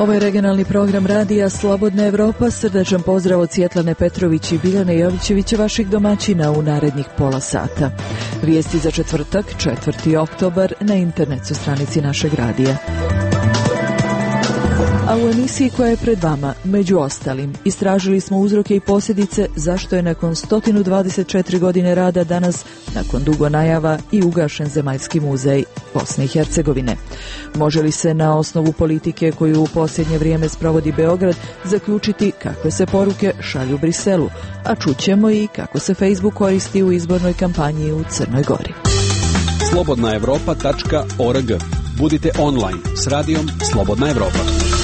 Ovo je regionalni program radija Slobodna Evropa. Srdačan pozdrav od Svjetlane Petrović i Biljane Jovićevića, vaših domaćina u narednih pola sata. Vijesti za četvrtak, 4. oktobar, na internet stranici našeg radija. A u emisiji koja je pred vama, među ostalim, istražili smo uzroke i posljedice zašto je nakon 124 godine rada danas, nakon dugo najava, i ugašen Zemaljski muzej Bosne i Hercegovine. Može li se na osnovu politike koju u posljednje vrijeme sprovodi Beograd zaključiti kakve se poruke šalju Briselu, a čućemo i kako se Facebook koristi u izbornoj kampanji u Crnoj Gori. Slobodnaevropa.org. Budite online s radijom Slobodna Evropa.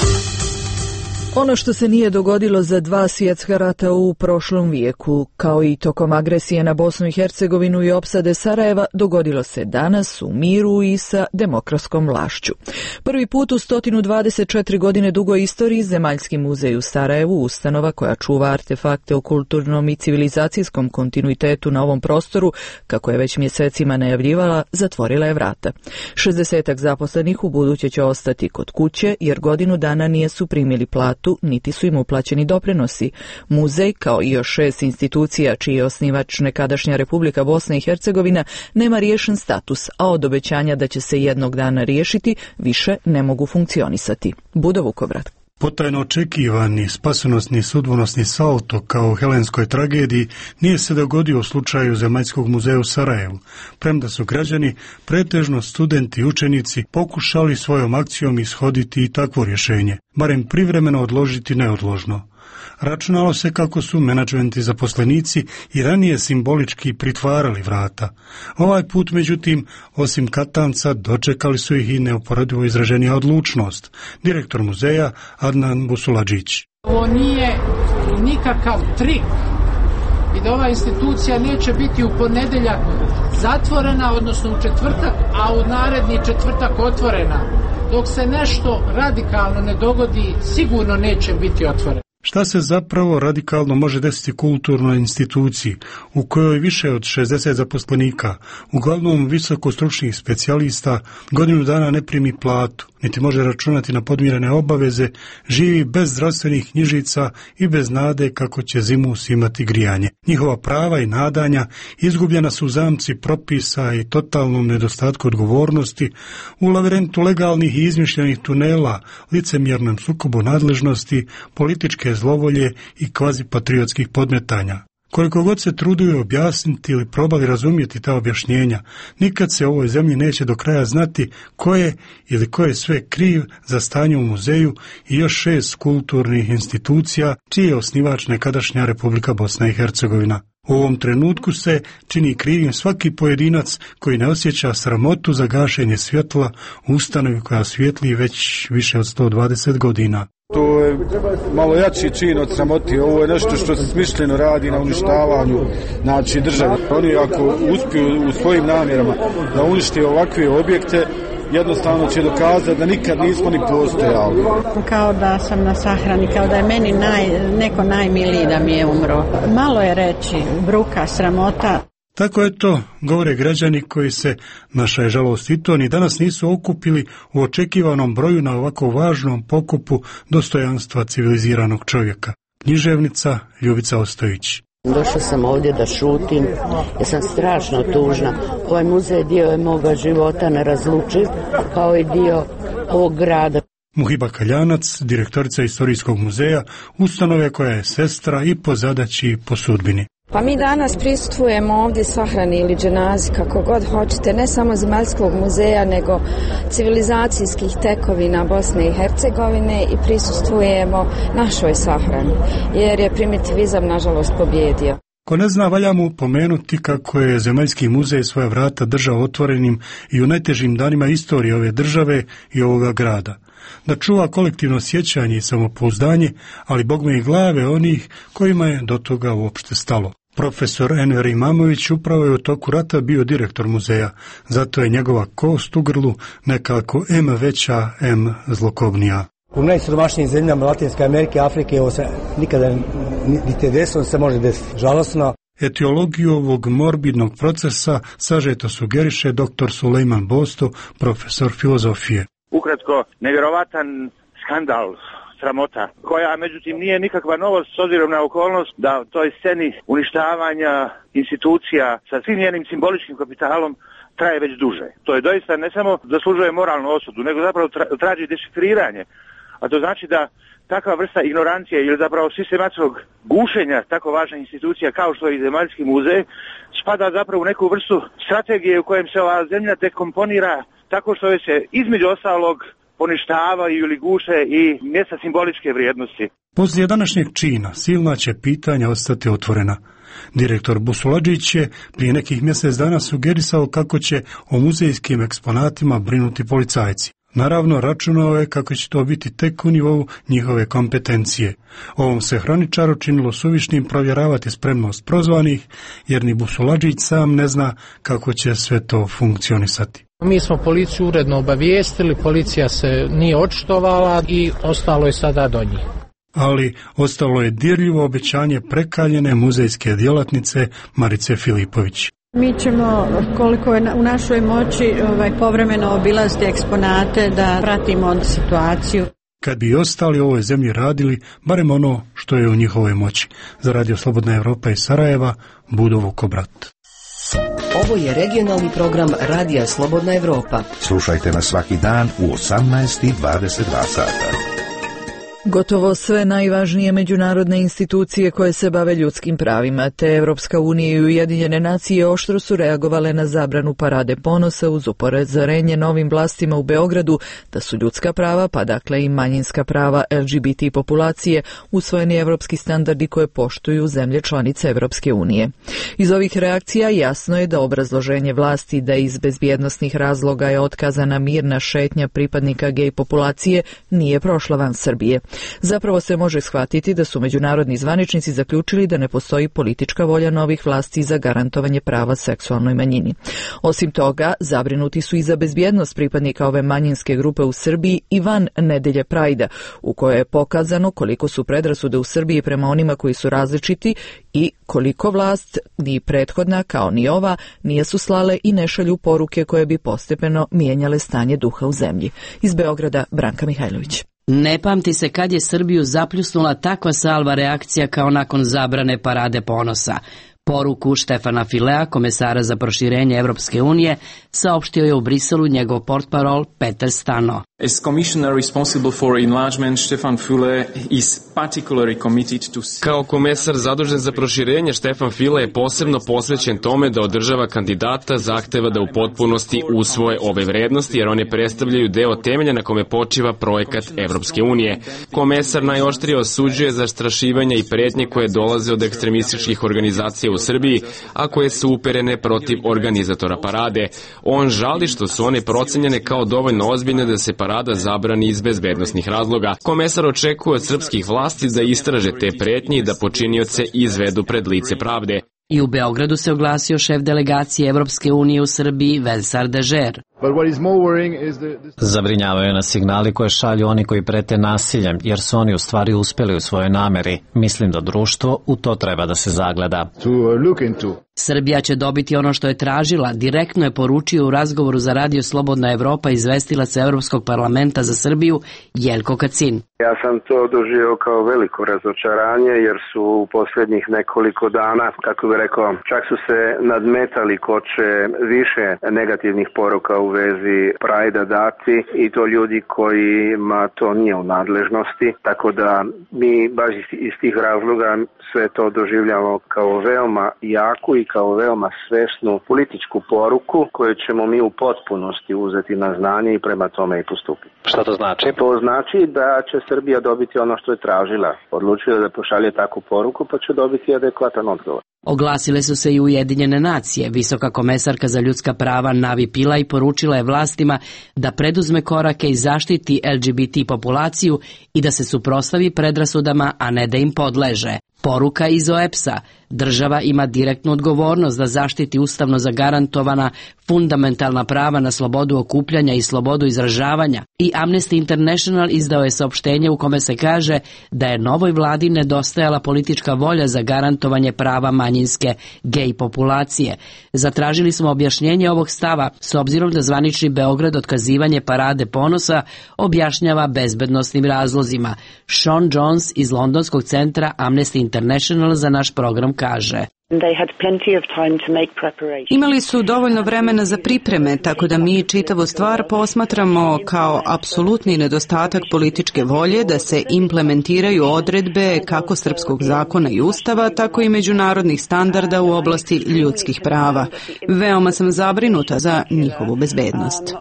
Ono što se nije dogodilo za 2 svjetska rata u prošlom vijeku, kao i tokom agresije na Bosnu i Hercegovinu i opsade Sarajeva, dogodilo se danas u miru i sa demokratskom vlašću. Prvi put u 124 godine dugoj istoriji Zemaljski muzej u Sarajevu, ustanova koja čuva artefakte o kulturnom i civilizacijskom kontinuitetu na ovom prostoru, kako je već mjesecima najavljivala, zatvorila je vrata. 60-ak zaposlenih u buduće će ostati kod kuće, jer godinu dana nisu primili platu, niti su im uplaćeni doprinosi. Muzej, kao i još 6 institucija čiji je osnivač nekadašnja Republika Bosna i Hercegovina, nema riješen status, a od obećanja da će se jednog dana riješiti više ne mogu funkcionisati. Budo Vukovrat. Potajno očekivani spasonosni sudbonosni salto kao u helenskoj tragediji nije se dogodio u slučaju Zemaljskog muzeja u Sarajevu, premda su građani, pretežno studenti i učenici, pokušali svojom akcijom ishoditi i takvo rješenje, barem privremeno odložiti neodložno. Računalo se kako su menadžmenti zaposlenici i ranije simbolički pritvarali vrata. Ovaj put, međutim, osim katanca, dočekali su ih i neuporedivo izraženija odlučnost. Direktor muzeja Adnan Busuladžić. Ovo nije nikakav trik i da ova institucija neće biti u ponedjeljak zatvorena, odnosno u četvrtak, a u naredni četvrtak otvorena. Dok se nešto radikalno ne dogodi, sigurno neće biti otvorena. Šta se zapravo radikalno može desiti kulturnoj instituciji u kojoj više od 60 zaposlenika, uglavnom visokostručnih specijalista, godinu dana ne primi platu, niti može računati na podmirene obaveze, živi bez zdravstvenih knjižica i bez nade kako će zimus imati grijanje. Njihova prava i nadanja izgubljena su u zamci propisa i totalnom nedostatku odgovornosti, u lavirentu legalnih i izmišljenih tunela, licemjernom sukobu nadležnosti, političke zlovolje i kvazipatriotskih podmetanja. Koliko god se truduju objasniti ili probali razumjeti ta objašnjenja, nikad se u ovoj zemlji neće do kraja znati ko je ili ko je sve kriv za stanje u muzeju i još 6 kulturnih institucija čiji je osnivač nekadašnja Republika Bosna i Hercegovina. U ovom trenutku se čini krivim svaki pojedinac koji ne osjeća sramotu za gašenje svjetla u ustanovi koja svijetli već više od 120 godina. To je malo jači čin od sramoti. Ovo je nešto što se smišljeno radi na uništavanju države. Oni ako uspiju u svojim namjerama da unište ovakve objekte, jednostavno će dokazati da nikad nismo ni postojali. Kao da sam na sahrani, kao da je meni neko najmiliji da mi je umro. Malo je reći, bruka, sramota. Tako je to, govore građani koji se, naša je žalost i to, ni danas nisu okupili u očekivanom broju na ovako važnom pokupu dostojanstva civiliziranog čovjeka. Književnica Ljubica Ostojić. Došla sam ovdje da šutim, jer sam strašno tužna. Ovaj muzej dio je moga života nerazlučiv, kao i dio ovog grada. Muhiba Kaljanac, direktorica Istorijskog muzeja, ustanove koja je sestra i po zadaći i po sudbini. Pa mi danas prisustvujemo ovdje sahrani ili dženazi, kako god hoćete, ne samo Zemaljskog muzeja, nego civilizacijskih tekovina Bosne i Hercegovine i prisustvujemo našoj sahrani, jer je primitivizam nažalost pobjedio. Ko ne zna, valja mu pomenuti kako je Zemaljski muzej svoja vrata držao otvorenim i u najtežim danima istorije ove države i ovoga grada. Da čuva kolektivno sjećanje i samopouzdanje, ali bogme i glave onih kojima je do toga uopšte stalo. Profesor Enver Imamović upravo je u toku rata bio direktor muzeja, zato je njegova kost u grlu nekako M veća, M zlokobnija. U najsiromašnijim zemljama Latinske Amerike, Afrike, ovo se nikada niti desilo, se može desiti. Žalosno. Etiologiju ovog morbidnog procesa sažeto sugeriše dr. Sulejman Bosto, profesor filozofije. Ukratko, nevjerovatan skandal, sramota, koja međutim nije nikakva novost s obzirom na okolnost da toj sceni uništavanja institucija sa svim njenim simboličkim kapitalom traje već duže. To je doista ne samo zaslužuje moralnu osudu, nego zapravo traži dešifriranje. A to znači da takva vrsta ignorancije ili zapravo sistematskog gušenja tako važne institucija kao što je i Zemaljski muzej spada zapravo u neku vrstu strategije u kojem se ova zemlja dekomponira tako što se između ostalog poništavaju ili guše i mjesta simboličke vrijednosti. Poslije današnjeg čina silna će pitanja ostati otvorena. Direktor Busuladžić je prije nekih mjesec dana sugerisao kako će o muzejskim eksponatima brinuti policajci. Naravno, računao je kako će to biti tek u nivou njihove kompetencije. Ovom se hroničaru činilo suvišnim provjeravati spremnost prozvanih, jer ni Busuladžić sam ne zna kako će sve to funkcionisati. Mi smo policiju uredno obavijestili, policija se nije očitovala i ostalo je sada do njih. Ali ostalo je dirljivo obećanje prekaljene muzejske djelatnice Marice Filipović. Mi ćemo, koliko je u našoj moći, povremeno obilaziti eksponate da pratimo situaciju. Kad bi ostali u ovoj zemlji radili, barem ono što je u njihovoj moći. Za Radio Slobodna Evropa iz Sarajeva, Budo Vukobrat. Ovo je regionalni program Radija Slobodna Evropa. Slušajte nas svaki dan u 18:22 sata. Gotovo sve najvažnije međunarodne institucije koje se bave ljudskim pravima, te Evropska unija i Ujedinjene nacije oštro su reagovale na zabranu parade ponosa uz upozorenje novim vlastima u Beogradu da su ljudska prava, pa dakle i manjinska prava LGBT populacije, usvojeni evropski standardi koje poštuju zemlje članice Evropske unije. Iz ovih reakcija jasno je da obrazloženje vlasti da iz bezbjednosnih razloga je otkazana mirna šetnja pripadnika gej populacije nije prošla van Srbije. Zapravo se može shvatiti da su međunarodni zvaničnici zaključili da ne postoji politička volja novih vlasti za garantovanje prava seksualnoj manjini. Osim toga, zabrinuti su i za bezbjednost pripadnika ove manjinske grupe u Srbiji i van nedelje Prajda, u kojoj je pokazano koliko su predrasude u Srbiji prema onima koji su različiti i koliko vlast, ni prethodna kao ni ova, nije su slale i ne šalju poruke koje bi postepeno mijenjale stanje duha u zemlji. Iz Beograda, Branka Mihajlović. Ne pamti se kad je Srbiju zapljusnula takva salva reakcija kao nakon zabrane parade ponosa. Poruku Štefana Filea, komesara za proširenje Evropske unije, saopštio je u Briselu njegov portparol Peter Stano. As commissioner responsible for enlargement, Stefan Füle is particularly committed to... Kao komesar zadužen za proširenje, Stefan Füle je posebno posvećen tome da od država kandidata zahteva da u potpunosti usvoje ove vrednosti, jer one predstavljaju deo temelja na kome počiva projekat Evropske unije. Komesar najoštrije osuđuje zastrašivanja i pretnje koje dolaze od ekstremističkih organizacija u Srbiji, a koje su uperene protiv organizatora parade. On žali što su one procenjene kao dovoljno ozbiljne da se parada zabrani iz bezbednosnih razloga. Komesar očekuje od srpskih vlasti da istraže te pretnje i da počinioce izvedu pred lice pravde. I u Beogradu se oglasio šef delegacije Evropske unije u Srbiji Velsar Dežer. Zabrinjavaju nas signali koje šalju oni koji prete nasiljem, jer su oni u stvari uspjeli u svojoj nameri. Mislim da društvo u to treba da se zagleda. Srbija će dobiti ono što je tražila, direktno je poručio u razgovoru za Radio Slobodna Evropa izvestilac Evropskog parlamenta za Srbiju Jelko Kacin. Ja sam to doživio kao veliko razočaranje jer su u posljednjih nekoliko dana, kako bih rekao, čak su se nadmetali ko će više negativnih poruka u vezi Prajda dati i to ljudi kojima to nije u nadležnosti, tako da mi baš iz tih razloga sve to doživljamo kao veoma jaku i kao veoma svesnu političku poruku koju ćemo mi u potpunosti uzeti na znanje i prema tome i postupiti. Šta to znači? To znači da će Srbija dobiti ono što je tražila. Odlučila da pošalje takvu poruku pa će dobiti adekvatan odgovor. Oglasile su se i Ujedinjene nacije. Visoka komesarka za ljudska prava Navi Pillay poručila je vlastima da preduzme korake i zaštiti LGBT populaciju i da se suprotstavi predrasudama, a ne da im podleže. Poruka iz OEBS-a. Država ima direktnu odgovornost da zaštiti ustavno zagarantovana fundamentalna prava na slobodu okupljanja i slobodu izražavanja i Amnesty International izdao je saopštenje u kome se kaže da je novoj vladi nedostajala politička volja za garantovanje prava manjinske gej populacije. Zatražili smo objašnjenje ovog stava s obzirom da zvanični Beograd otkazivanje parade ponosa objašnjava bezbednosnim razlozima. Sean Jones iz londonskog centra Amnesty International za naš program kaže: Imali su dovoljno vremena za pripreme, tako da mi čitavu stvar posmatramo kao apsolutni nedostatak političke volje da se implementiraju odredbe kako srpskog zakona i ustava, tako i međunarodnih standarda u oblasti ljudskih prava. Veoma sam zabrinuta za njihovu bezbednost.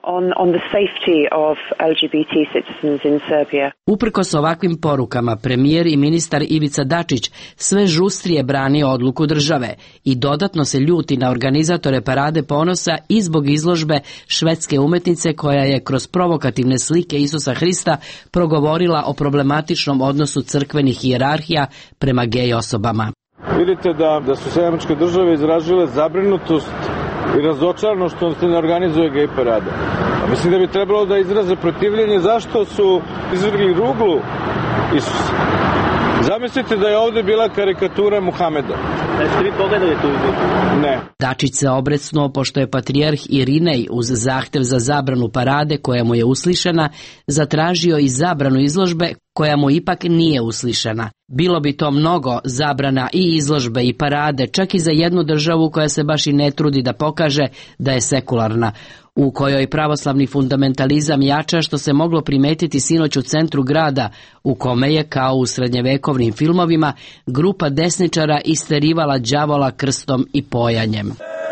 Uprkos ovakvim porukama, premijer i ministar Ivica Dačić sve žustrije brani odluku države i dodatno se ljuti na organizatore parade ponosa i zbog izložbe švedske umetnice koja je kroz provokativne slike Isusa Hrista progovorila o problematičnom odnosu crkvenih hijerarhija prema gej osobama. Vidite da su Sjedinjene Države izražile zabrinutost i razočarano što se ne organizuje gej parada. Mislim da bi trebalo da izraze protivljenje zašto su izvrgli ruglu Isusa. Zamislite da je ovdje bila karikatura Muhameda. Jeste vi pogledali tu izliku? Ne. Dačić se obrecnuo pošto je patrijarh Irinej uz zahtev za zabranu parade koja mu je uslišena zatražio i zabranu izložbe koja mu ipak nije uslišena. Bilo bi to mnogo zabrana i izložbe i parade, čak i za jednu državu koja se baš i ne trudi da pokaže da je sekularna, u kojoj pravoslavni fundamentalizam jača, što se moglo primetiti sinoć u centru grada, u kome je, kao u srednjevekovnim filmovima, grupa desničara isterivala đavola krstom i pojanjem.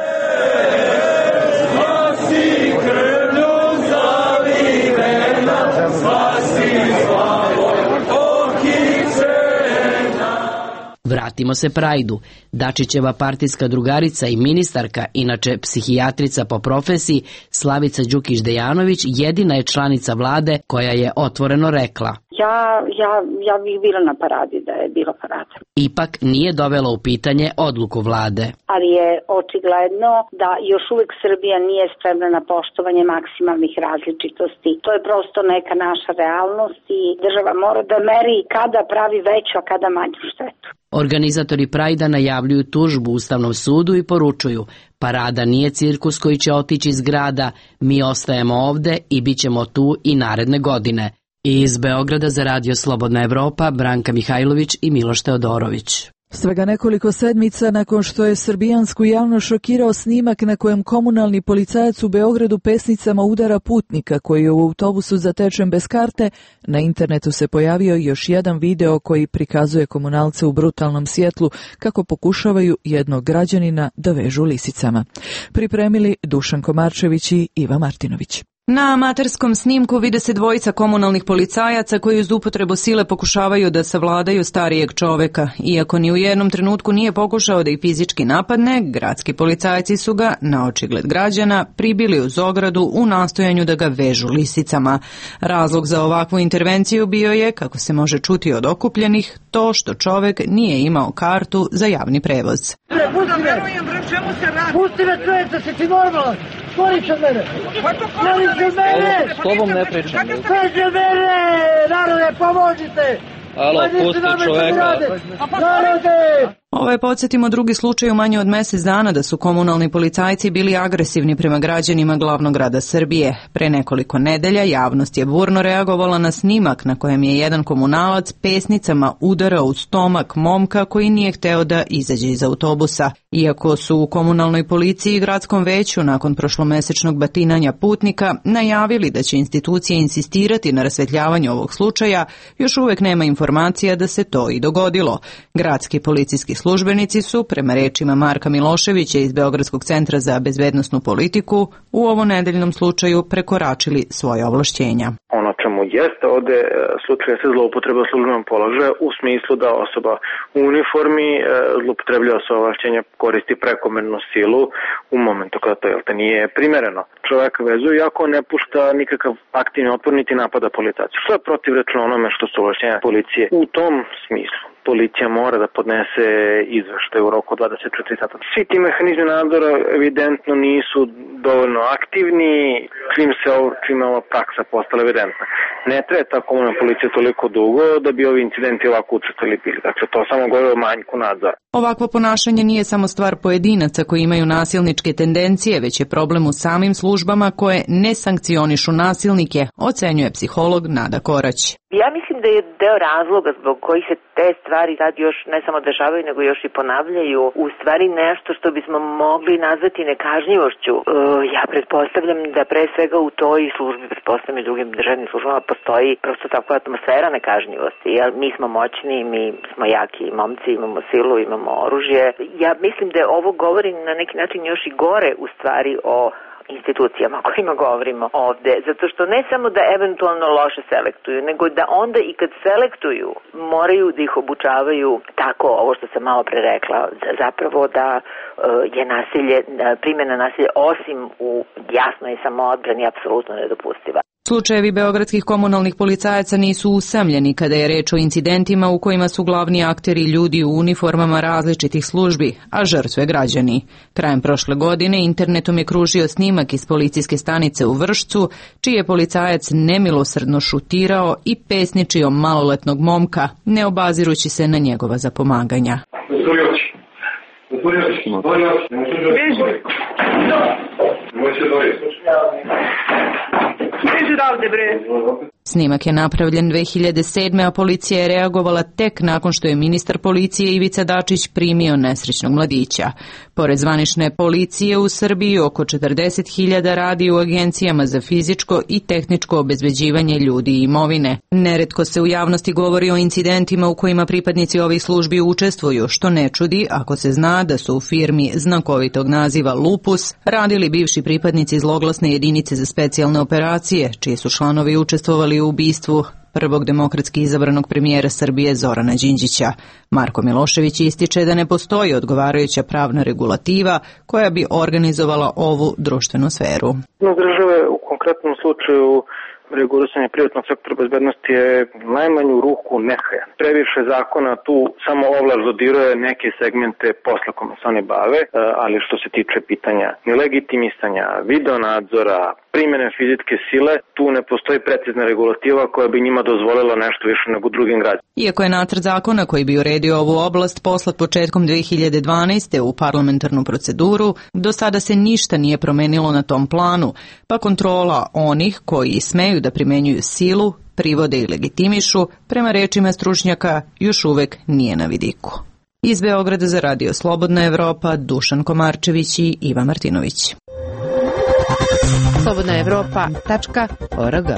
Vratimo se Prajdu. Dačićeva partijska drugarica i ministarka, inače psihijatrica po profesiji, Slavica Đukić-Dejanović, jedina je članica vlade koja je otvoreno rekla: Ja bih bila na paradi da je bilo parada. Ipak nije dovela u pitanje odluku vlade. Ali je očigledno da još uvijek Srbija nije spremna na poštovanje maksimalnih različitosti. To je prosto neka naša realnost i država mora da meri kada pravi veću, a kada manju štetu. Organizatori Prajda najavljuju tužbu Ustavnom sudu i poručuju: parada nije cirkus koji će otići iz grada, mi ostajemo ovde i bit ćemo tu i naredne godine. Iz Beograda za Radio Slobodna Evropa, Branka Mihajlović i Miloš Teodorović. Svega nekoliko sedmica nakon što je srbijansku javnost šokirao snimak na kojem komunalni policajac u Beogradu pesnicama udara putnika koji je u autobusu zatečen bez karte, na internetu se pojavio još jedan video koji prikazuje komunalce u brutalnom svjetlu kako pokušavaju jednog građanina da vežu lisicama. Pripremili Dušan Komarčević i Iva Martinović. Na amaterskom snimku vide se dvojica komunalnih policajaca koji uz upotrebu sile pokušavaju da savladaju starijeg čoveka. Iako ni u jednom trenutku nije pokušao da ih fizički napadne, gradski policajci su ga, na očigled građana, pribili uz ogradu u nastojanju da ga vežu lisicama. Razlog za ovakvu intervenciju bio je, kako se može čuti od okupljenih, to što čovek nije imao kartu za javni prevoz. Pusti me, čovječe, si ti normalan? Stvori se mene! Stvori se mene! S tobom ne pričam. Sveže mene! Narode, pomožite! Alo, pusti čoveka. Narode! Ovo je, podsjetimo, drugi slučaj u manje od mjesec dana da su komunalni policajci bili agresivni prema građanima glavnog grada Srbije. Pre nekoliko nedelja javnost je burno reagovala na snimak na kojem je jedan komunalac pesnicama udarao u stomak momka koji nije hteo da izađe iz autobusa. Iako su u komunalnoj policiji i gradskom veću nakon prošlomesečnog batinanja putnika najavili da će institucije insistirati na rasvetljavanju ovog slučaja, još uvijek nema informacija da se to i dogodilo. Gradski policijski službenici su, prema rečima Marka Miloševića iz Beogradskog centra za bezbednosnu politiku, u ovom nedeljnom slučaju prekoračili svoje ovlašćenja. Ono čemu jeste ovde slučaj se zloupotreba službenog položaja u smislu da osoba u uniformi zloupotrebljava svoje ovlašćenja, koristi prekomernu silu u momentu kada to nije primereno. Čovjek vezuje iako ne pušta nikakav aktivni otpor niti napada policajca, što je protivrečno onome što su ovlašćenja policije u tom smislu. policija mora da podnese izveštaj u roku 24 sata. Svi ti mehanizmi nadzora evidentno nisu dovoljno aktivni, čim je ova praksa postala evidentna. Ne treba ta komunalna policija toliko dugo da bi ovi incidenti ovako učestvovali bili. Dakle, to samo govori o manjku nadzora. Ovakvo ponašanje nije samo stvar pojedinaca koji imaju nasilničke tendencije, već je problem u samim službama koje ne sankcionišu nasilnike, ocenjuje psiholog Nada Korać. Ja mislim da je deo razloga zbog kojih se te stvari sad još ne samo dešavaju, nego još i ponavljaju, u stvari nešto što bismo mogli nazvati nekažnjivošću. Ja pretpostavljam da pre svega u toj službi, pretpostavljam i drugim državnim službama, postoji prosto takva atmosfera nekažnjivosti. Jer mi smo moćni, mi smo jaki momci, imamo silu, imamo oružje. Ja mislim da ovo govori na neki način još i gore u stvari o institucijama o kojima govorimo ovde, zato što ne samo da eventualno loše selektuju, nego da onda i kad selektuju moraju da ih obučavaju tako, ovo što sam malo pre rekla, zapravo da je nasilje, primjena nasilja osim u jasnoj samoodbrani apsolutno nedopustiva. Slučajevi beogradskih komunalnih policajaca nisu usamljeni kada je reč o incidentima u kojima su glavni akteri ljudi u uniformama različitih službi, a žrtve građani. Krajem prošle godine internetom je kružio snimak iz policijske stanice u Vršcu, čiji je policajac nemilosrdno šutirao i pesničio maloletnog momka, ne obazirući se na njegova zapomaganja. Snimak je napravljen 2007. a policija je reagovala tek nakon što je ministar policije Ivica Dačić primio nesrećnog mladića. Pored zvanične policije u Srbiji oko 40.000 radi u agencijama za fizičko i tehničko obezbeđivanje ljudi i imovine. Neretko se u javnosti govori o incidentima u kojima pripadnici ovih službi učestvuju, što ne čudi ako se zna da su u firmi znakovitog naziva Lupus radili bivši pripadnici zloglasne jedinice za specijalne operacije, čiji su članovi učestvovali u ubistvu prvog demokratski izabranog premijera Srbije Zorana Đinđića. Marko Milošević ističe da ne postoji odgovarajuća pravna regulativa koja bi organizovala ovu društvenu sferu. Države u konkretnom slučaju regulisanje privatnog sektora bezbednosti je najmanju ruku nehaja. Previše zakona tu samo ovlast dodiruje neke segmente posla kome se oni bave, ali što se tiče pitanja nelegitimisanja, videonadzora, primjene fizičke sile, tu ne postoji precizna regulativa koja bi njima dozvolila nešto više nego drugim građanima. Iako je nacrt zakona koji bi uredio ovu oblast poslat početkom 2012. u parlamentarnu proceduru, do sada se ništa nije promenilo na tom planu, pa kontrola onih koji smeju da primenjuju silu, privode i legitimišu, prema rečima stručnjaka, još uvek nije na vidiku. Iz Beograda za Radio Slobodna Evropa, Dušan Komarčević i Iva Martinović. slobodnaevropa.org.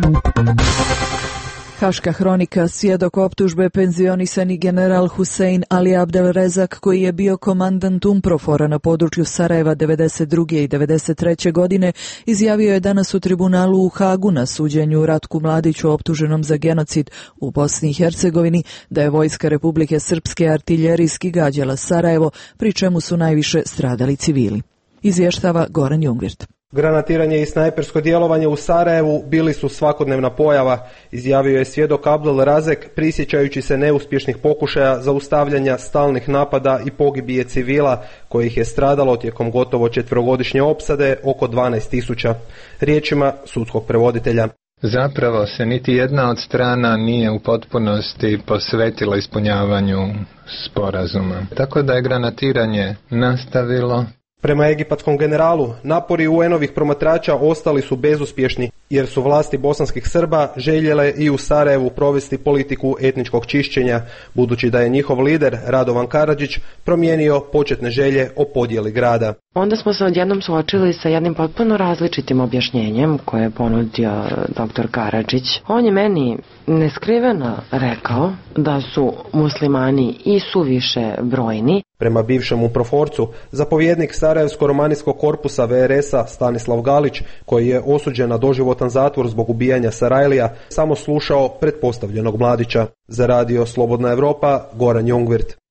Haška hronika, svjedok optužbe penzionisani general Husein Ali Abdelrezak, koji je bio komandant UNPROFOR-a na području Sarajeva 92. i 93. godine, izjavio je danas u tribunalu u Hagu na suđenju Ratku Mladiću optuženom za genocid u Bosni i Hercegovini da je vojska Republike Srpske artiljerijski gađala Sarajevo, pri čemu su najviše stradali civili. Izvještava Goran Jungvirt. Granatiranje i snajpersko djelovanje u Sarajevu bili su svakodnevna pojava, izjavio je svjedok Abdel Razek, prisjećajući se neuspješnih pokušaja zaustavljanja stalnih napada i pogibije civila, kojih je stradalo tijekom gotovo 4-godišnje opsade oko 12.000. Riječima sudskog prevoditelja. Zapravo se niti jedna od strana nije u potpunosti posvetila ispunjavanju sporazuma. Tako da je granatiranje nastavilo. Prema egipatskom generalu, napori UN-ovih promatrača ostali su bezuspješni, jer su vlasti bosanskih Srba željele i u Sarajevu provesti politiku etničkog čišćenja, budući da je njihov lider, Radovan Karadžić, promijenio početne želje o podjeli grada. Onda smo se odjednom suočili sa jednim potpuno različitim objašnjenjem koje je ponudio dr. Karadžić. On je meni neskriveno rekao da su muslimani i suviše brojni. Prema bivšem UNPROFOR-cu, zapovjednik Sarajevsko-romanijskog korpusa VRS-a Stanislav Galić, koji je osuđen na doživotan zatvor zbog ubijanja Sarajlija, samo slušao pretpostavljenog Mladića. Za Radio Slobodna Evropa, Goran Jungvirt.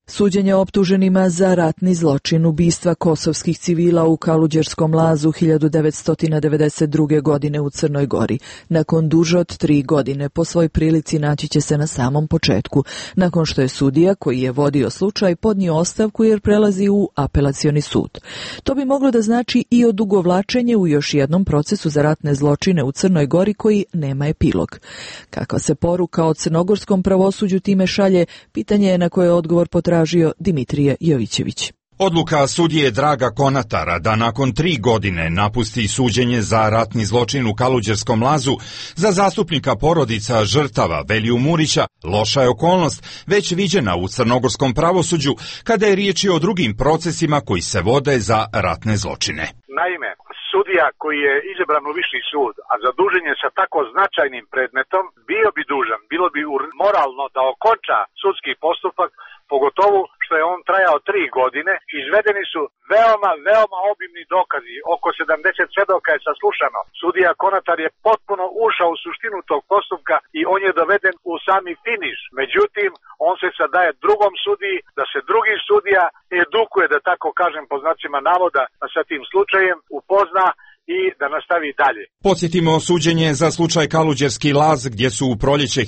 Suđenje optuženima za ratni zločin ubistva kosovskih civila u Kaluđerskom lazu 1992. godine u Crnoj Gori. Nakon duže od 3 godine po svoj prilici naći će se na samom početku, nakon što je sudija koji je vodio slučaj podnio ostavku jer prelazi u apelacioni sud. To bi moglo da znači i odugovlačenje u još jednom procesu za ratne zločine u Crnoj Gori koji nema epilog. Kakva se poruka o crnogorskom pravosuđu time šalje, pitanje je na koje odgovor potražio Dimitrije Jovićević. Odluka sudije Draga Konatara da nakon 3 godine napusti suđenje za ratni zločin u Kaluđerskom lazu za zastupnika porodica žrtava Veliju Murića loša je okolnost već viđena u crnogorskom pravosuđu kada je riječ o drugim procesima koji se vode za ratne zločine. Naime, sudija koji je izabran u viši sud, a zadužen je sa tako značajnim predmetom, bilo bi moralno da okonča sudski postupak, pogotovo što je on trajao 3 godine. Izvedeni su veoma obimni dokazi, oko 70 svedoka je saslušano. Sudija Konatar je potpuno ušao u suštinu tog postupka i on je doveden u sami finiš. Međutim, on se sad daje drugom sudiji, da se drugi sudija edukuje, da tako kažem po znacima navoda, sa tim slučajem upozna i da nastavi dalje. Podsjetimo suđenje za slučaj Kaluđerski laz gdje su u proljeće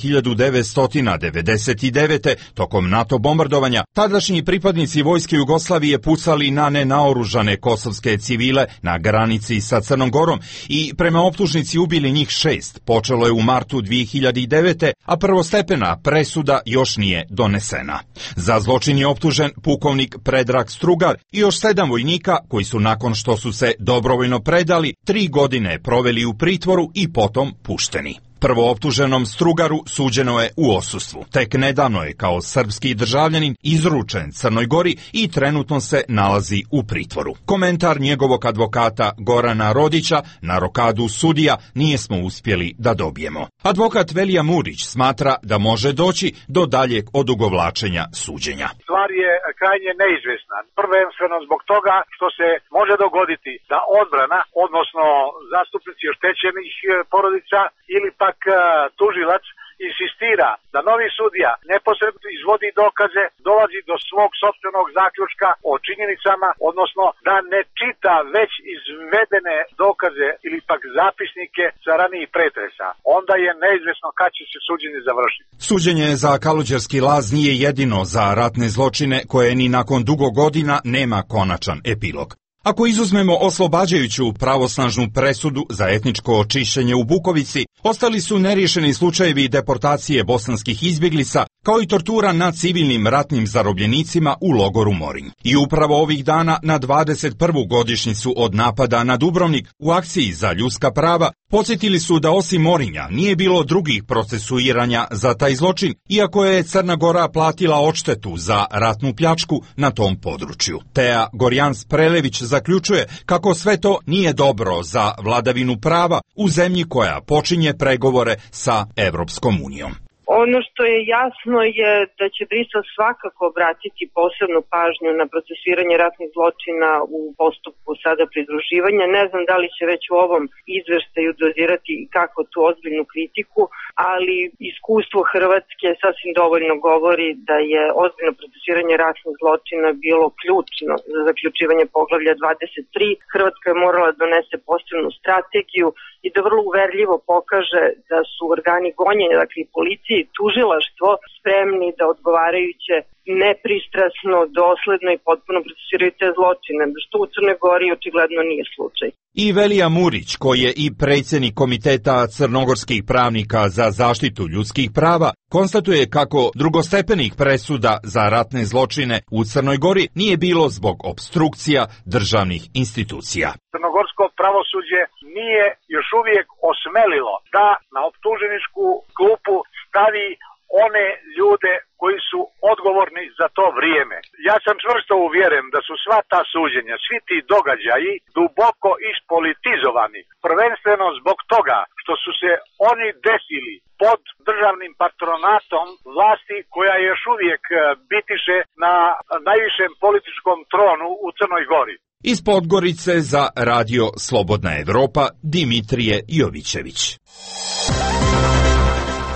1999. tokom NATO bombardovanja tadašnji pripadnici vojske Jugoslavije pucali na nenaoružane kosovske civile na granici sa Crnom Gorom i prema optužnici ubili njih 6. Počelo je u martu 2009. a prvostepena presuda još nije donesena. Za zločin je optužen pukovnik Predrag Strugar i još 7 vojnika koji su nakon što su se dobrovoljno predali 3 godine proveli u pritvoru i potom pušteni. Prvooptuženom Strugaru suđeno je u odsustvu. Tek nedavno je kao srpski državljanin izručen Crnoj Gori i trenutno se nalazi u pritvoru. Komentar njegovog advokata Gorana Rodića na rokadu sudija nije smo uspjeli da dobijemo. Advokat Velija Murić smatra da može doći do daljeg odugovlačenja suđenja. Stvar je krajnje neizvjesna. Prvenstveno zbog toga što se može dogoditi da odbrana, odnosno zastupnici oštećenih porodica ili pa tužilac insistira da novi sudija neposredno izvodi dokaze, dolazi do svog sopstvenog zaključka o činjenicama, odnosno da ne čita već izvedene dokaze ili pak zapisnike sa ranijih pretresa. Onda je neizvjesno kad će se suđenje završiti. Suđenje za Kaluđerski laz nije jedino za ratne zločine koje ni nakon dugo godina nema konačan epilog. Ako izuzmemo oslobađajuću pravosnažnu presudu za etničko očišćenje u Bukovici, ostali su neriješeni slučajevi deportacije bosanskih izbjeglica, kao i tortura nad civilnim ratnim zarobljenicima u logoru Morinj. I upravo ovih dana, na 21. godišnjicu od napada na Dubrovnik u akciji za ljudska prava, podsjetili su da osim Morinja nije bilo drugih procesuiranja za taj zločin, iako je Crna Gora platila odštetu za ratnu pljačku na tom području. Tea Gorjans-Prelević zaključuje kako sve to nije dobro za vladavinu prava u zemlji koja počinje pregovore sa Evropskom unijom. Ono što je jasno je da će Brisel svakako obratiti posebnu pažnju na procesuiranje ratnih zločina u postupku sada pridruživanja. Ne znam da li će već u ovom izveštaju dozirati kako tu ozbiljnu kritiku, ali iskustvo Hrvatske sasvim dovoljno govori da je ozbiljno procesuiranje ratnih zločina bilo ključno za zaključivanje poglavlja 23. Hrvatska je morala donese posebnu strategiju i da vrlo uverljivo pokaže da su organi gonjenja, dakle i policije i tužilaštvo, spremni da odgovarajuće nepristrasno, dosledno i potpuno procesuiraju te zločine, što u Crnoj Gori očigledno nije slučaj. I Velija Murić, koji je i predsjednik Komiteta crnogorskih pravnika za zaštitu ljudskih prava, konstatuje kako drugostepenih presuda za ratne zločine u Crnoj Gori nije bilo zbog opstrukcija državnih institucija. Crnogorsko pravosuđe nije još uvijek osmelilo da na optuženičku klupu stavi one ljude koji su odgovorni za to vrijeme. Ja sam čvrsto uvjeren da su sva ta suđenja, svi ti događaji duboko ispolitizovani. Prvenstveno zbog toga što su se oni desili pod državnim patronatom vlasti koja još uvijek bitiše na najvišem političkom tronu u Crnoj Gori. Iz Podgorice za Radio Slobodna Evropa, Dimitrije Jovićević.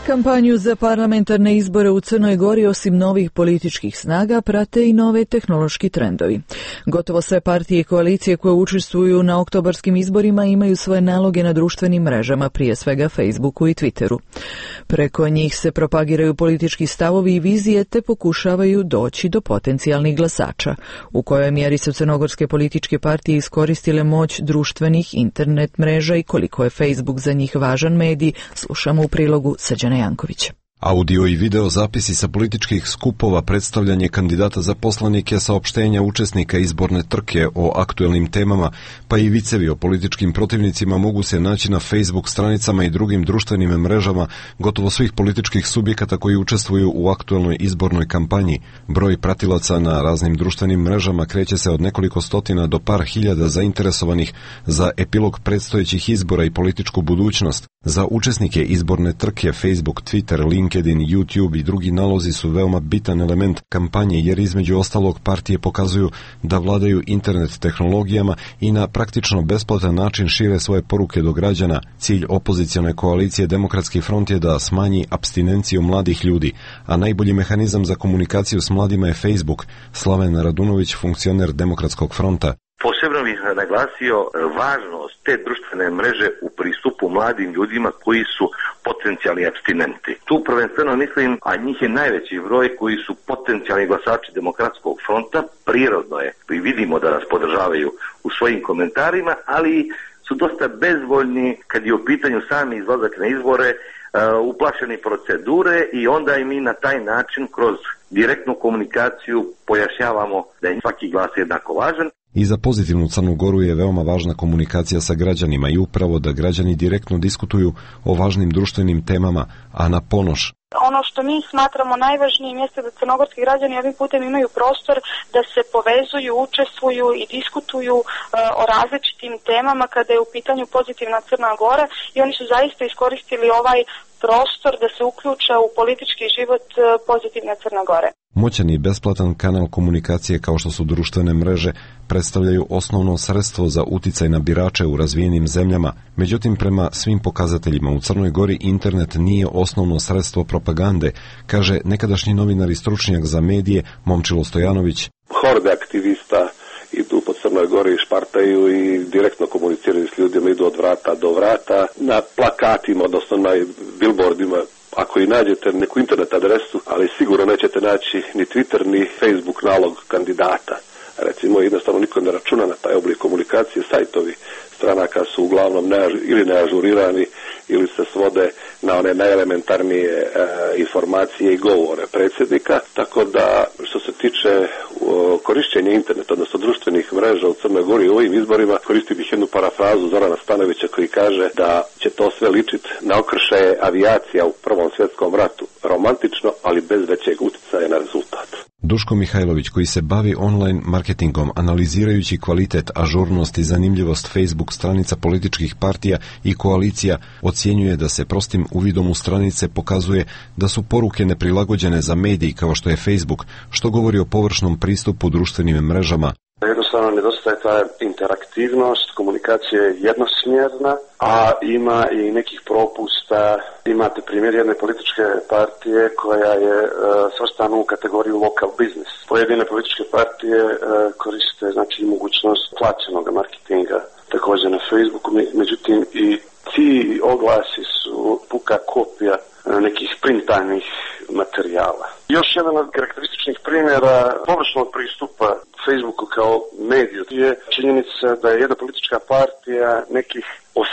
Kampanju za parlamentarne izbore u Crnoj Gori osim novih političkih snaga prate i nove tehnološki trendovi. Gotovo sve partije i koalicije koje učestvuju na oktobarskim izborima imaju svoje naloge na društvenim mrežama, prije svega Facebooku i Twitteru. Preko njih se propagiraju politički stavovi i vizije te pokušavaju doći do potencijalnih glasača. U kojoj mjeri su crnogorske političke partije iskoristile moć društvenih internet mreža i koliko je Facebook za njih važan medij, slušamo u prilogu Srđana Jankovića. Audio i video zapisi sa političkih skupova, predstavljanje kandidata za poslanike, saopštenja učesnika izborne trke o aktuelnim temama, pa i vicevi o političkim protivnicima mogu se naći na Facebook stranicama i drugim društvenim mrežama gotovo svih političkih subjekata koji učestvuju u aktuelnoj izbornoj kampanji. Broj pratilaca na raznim društvenim mrežama kreće se od nekoliko stotina do par hiljada zainteresovanih za epilog predstojećih izbora i političku budućnost. Za učesnike izborne trke Facebook, Twitter, LinkedIn, YouTube i drugi nalozi su veoma bitan element kampanje jer između ostalog partije pokazuju da vladaju internet tehnologijama i na praktično besplatan način šire svoje poruke do građana. Cilj opozicione koalicije Demokratski front je da smanji apstinenciju mladih ljudi, a najbolji mehanizam za komunikaciju s mladima je Facebook. Slaven Radunović, funkcioner Demokratskog fronta. Posebno bih naglasio važnost te društvene mreže u pristupu mladim ljudima koji su potencijalni apstinenti. Tu prvenstveno mislim, a njih je najveći broj koji su potencijalni glasači Demokratskog fronta, prirodno je i vidimo da nas podržavaju u svojim komentarima, ali su dosta bezvoljni kad je u pitanju sami izlazak na izbore, uplašeni procedure i onda i mi na taj način kroz direktnu komunikaciju pojašnjavamo da je svaki glas jednako važan. I za pozitivnu Crnu Goru je veoma važna komunikacija sa građanima i upravo da građani direktno diskutuju o važnim društvenim temama, a na ponoš. Ono što mi smatramo najvažnijim jeste da crnogorski građani ovim putem imaju prostor da se povezuju, učestvuju i diskutuju o različitim temama kada je u pitanju pozitivna Crna Gora i oni su zaista iskoristili ovaj prostor da se uključe u politički život pozitivne Crne Gore. Moćan i besplatan kanal komunikacije kao što su društvene mreže predstavljaju osnovno sredstvo za uticaj na birače u razvijenim zemljama. Međutim, prema svim pokazateljima u Crnoj Gori internet nije osnovno sredstvo propagande, kaže nekadašnji novinar i stručnjak za medije Momčilo Stojanović. Horde aktivista idu po Crnoj Gori, špartaju i direktno komuniciraju s ljudima, idu od vrata do vrata. Na plakatima, odnosno na billboardima, ako i nađete neku internet adresu, ali sigurno nećete naći ni Twitter ni Facebook nalog kandidata. Recimo, jednostavno niko ne računa na taj oblik komunikacije, sajtovi stranaka su uglavnom ili neažurirani ili se svode na one najelementarnije informacije i govore predsjednika, tako da što se tiče korišćenja interneta, odnosno društvenih mreža u Crnoj Gori u ovim izborima, koristio bih jednu parafrazu Zorana Stanovića koji kaže da će to sve ličiti na okršaje avijacija u Prvom svjetskom ratu. Romantično, ali bez većeg utjecaja na rezultat. Duško Mihajlović, koji se bavi online marketingom, analizirajući kvalitet, ažurnost i zanimljivost Facebook stranica političkih partija i koalicija, ocjenjuje da se prostim uvidom u stranice pokazuje da su poruke neprilagođene za mediji kao što je Facebook, što govori o površnom pristupu društvenim mrežama. Jednostavno nedostaje ta interaktivnost, komunikacija je jednosmjerna, a ima i nekih propusta. Imate primjer jedne političke partije koja je svrstana u kategoriju local business. Pojedine političke partije koriste znači mogućnost plaćenog marketinga također na Facebooku, međutim i ti oglasi su puka kopija nekih printanih materijala. Još jedan od karakterističnih primjera površnog pristupa Facebooku kao mediju je činjenica da je jedna politička partija nekih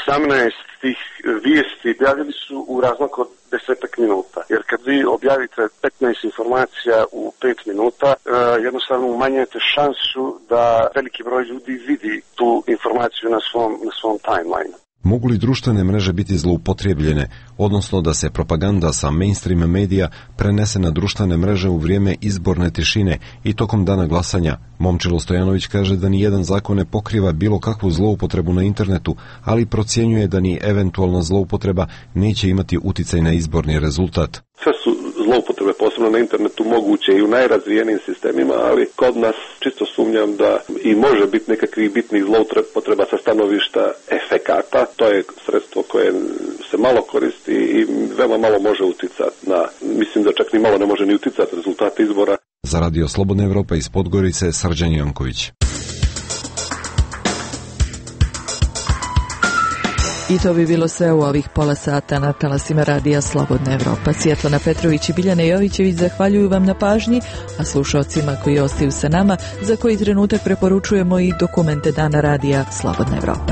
18 tih vijesti objavili su u razmaku od 10 minuta. Jer kad vi objavite 15 informacija u 5 minuta, jednostavno umanjujete šansu da veliki broj ljudi vidi tu informaciju na svom timeline. Mogu li društvene mreže biti zloupotrijebljene, odnosno da se propaganda sa mainstream medija prenese na društvene mreže u vrijeme izborne tišine i tokom dana glasanja? Momčilo Stojanović kaže da ni jedan zakon ne pokriva bilo kakvu zloupotrebu na internetu, ali procjenjuje da ni eventualna zloupotreba neće imati uticaj na izborni rezultat. Sve su zloupotrebe, posebno na internetu, moguće i u najrazvijenijim sistemima, ali kod nas čisto sumnjam da i može biti nekakvih bitnih zloupotreba sa stanovišta efekata. To je sredstvo koje se malo koristi i veoma malo može uticati na, mislim da čak ni malo ne može ni uticati rezultate izbora. Za Radio Slobodna Evropa iz Podgorice, Srđan Janković. I to bi bilo sve u ovih pola sata na talasima Radija Slobodna Evropa. Svjetlana Petrović i Biljana Jovićević zahvaljuju vam na pažnji, a slušalcima koji ostaju sa nama, za koji trenutak preporučujemo i dokumente dana Radija Slobodna Evropa.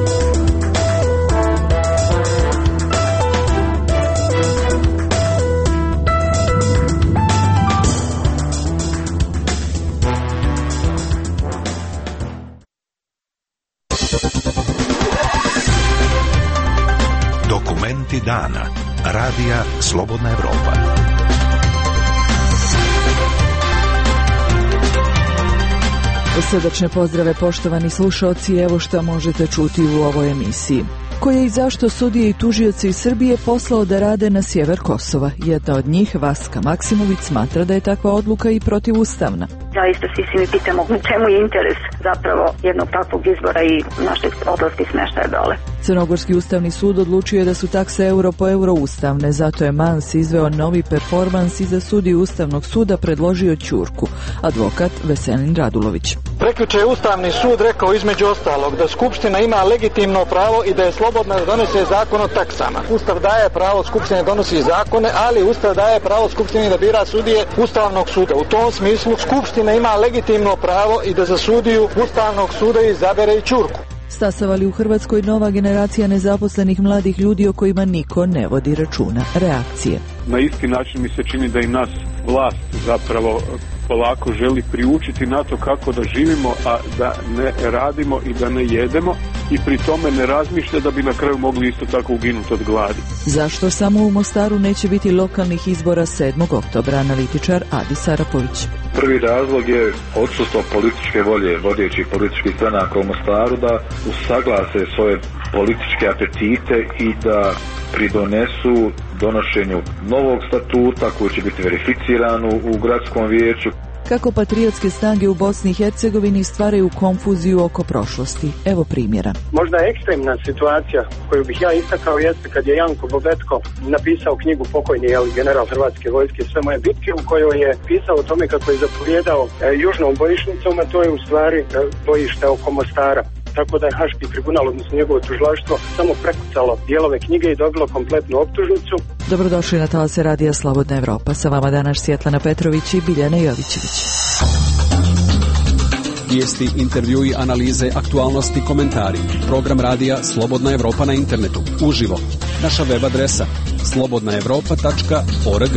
Dokumenti dana. Radija Slobodna Evropa. Srdačne pozdrave poštovani slušaoci, evo šta možete čuti u ovoj emisiji. Ko je i zašto sudije i tužioci iz Srbije poslao da rade na sjever Kosova? Jedna od njih, Vaska Maksimović, smatra da je takva odluka i protivustavna. Zaista svi mi pitamo čemu je interes zapravo jednog takvog izbora i naših odlaskih smještaja dole. Crnogorski ustavni sud odlučio je da su takse euro po euro ustavne, zato je Mans izveo novi performans i za sudiju Ustavnog suda predložio Ćurku, advokat Veselin Radulović. Prekjuče je Ustavni sud rekao između ostalog da Skupština ima legitimno pravo i da je slobodna da donese zakon o taksama. Ustav daje pravo Skupštine da donosi zakone, ali Ustav daje pravo Skupštini da bira sudije Ustavnog suda. U tom smislu Skupština ima legitimno pravo i da za sudiju Ustavnog suda izabere i Ćurku. Stasavali u Hrvatskoj nova generacija nezaposlenih mladih ljudi o kojima niko ne vodi računa. Reakcije. Na isti način mi se čini da i nas vlast zapravo polako želi priučiti na to kako da živimo, a da ne radimo i da ne jedemo i pri tome ne razmišlja da bi na kraju mogli isto tako uginuti od gladi. Zašto samo u Mostaru neće biti lokalnih izbora 7. oktobra, analitičar Adi Sarapović. Prvi razlog je odsustvo političke volje vodećih političkih stranaka u Mostaru da usaglase svoje političke apetite i da pridonesu donošenju novog statuta koji će biti verificiran u gradskom vijeću. Kako patriotske snage u Bosni i Hercegovini stvaraju konfuziju oko prošlosti. Evo primjera. Možda ekstremna situacija koju bih ja istakao jeste kad je Janko Bobetko napisao knjigu pokojni general Hrvatske vojske Sve moje bitke, u kojoj je pisao o tome kako je zapovjedao južnom bojišnicom, a to je u stvari bojište oko Mostara. Tako da je Haški tribunal, odnosno njegovo tužilaštvo, samo prekucalo dijelove knjige i dobilo kompletnu optužnicu. Dobrodošli na talase Radija Slobodna Evropa. Sa vama danas Svjetlana Petrović i Biljana Jovićević. Vijesti, intervjui, analize, aktualnosti, komentari. Program Radija Slobodna Evropa na internetu. Uživo. Naša web adresa slobodnaevropa.org.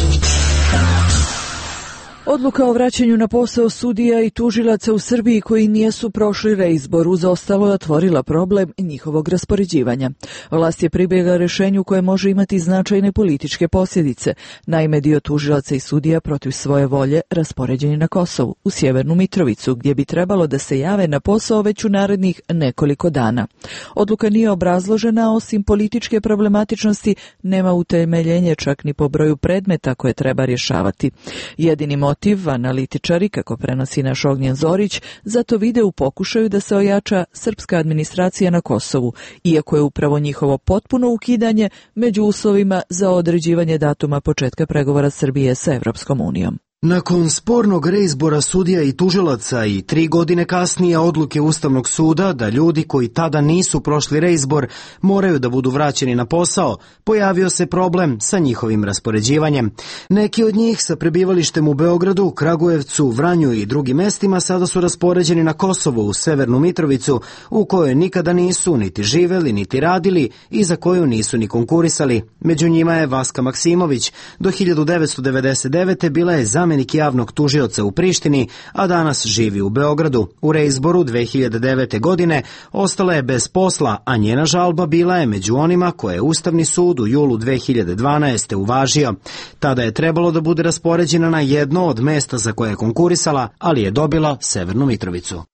Odluka o vraćanju na posao sudija i tužilaca u Srbiji koji nisu prošli reizbor uz ostalo je otvorila problem njihovog raspoređivanja. Vlast je pribjegla rješenju koje može imati značajne političke posljedice. Naime, dio tužilaca i sudija protiv svoje volje raspoređen je na Kosovu, u Sjevernu Mitrovicu, gdje bi trebalo da se jave na posao već u narednih nekoliko dana. Odluka nije obrazložena, osim političke problematičnosti nema utemeljenje čak ni po broju predmeta koje treba rješavati. Jedini motiv, analitičari, kako prenosi naš Ognjen Zorić, zato vide u pokušaju da se ojača srpska administracija na Kosovu, iako je upravo njihovo potpuno ukidanje među uslovima za određivanje datuma početka pregovora Srbije sa Evropskom unijom. Nakon spornog reizbora sudija i tužilaca i 3 godine kasnije odluke Ustavnog suda da ljudi koji tada nisu prošli reizbor moraju da budu vraćeni na posao, pojavio se problem sa njihovim raspoređivanjem. Neki od njih sa prebivalištem u Beogradu, Kragujevcu, Vranju i drugim mestima sada su raspoređeni na Kosovo u Severnu Mitrovicu, u kojoj nikada nisu niti živeli niti radili i za koju nisu ni konkurisali. Među njima je Vaska Maksimović. Do 1999. bila je zamjenik javnog tužioca u Prištini, a danas živi u Beogradu. U reizboru 2009. godine ostala je bez posla, a njena žalba bila je među onima koje je Ustavni sud u julu 2012. uvažio. Tada je trebalo da bude raspoređena na jedno od mesta za koje je konkurisala, ali je dobila Severnu Mitrovicu.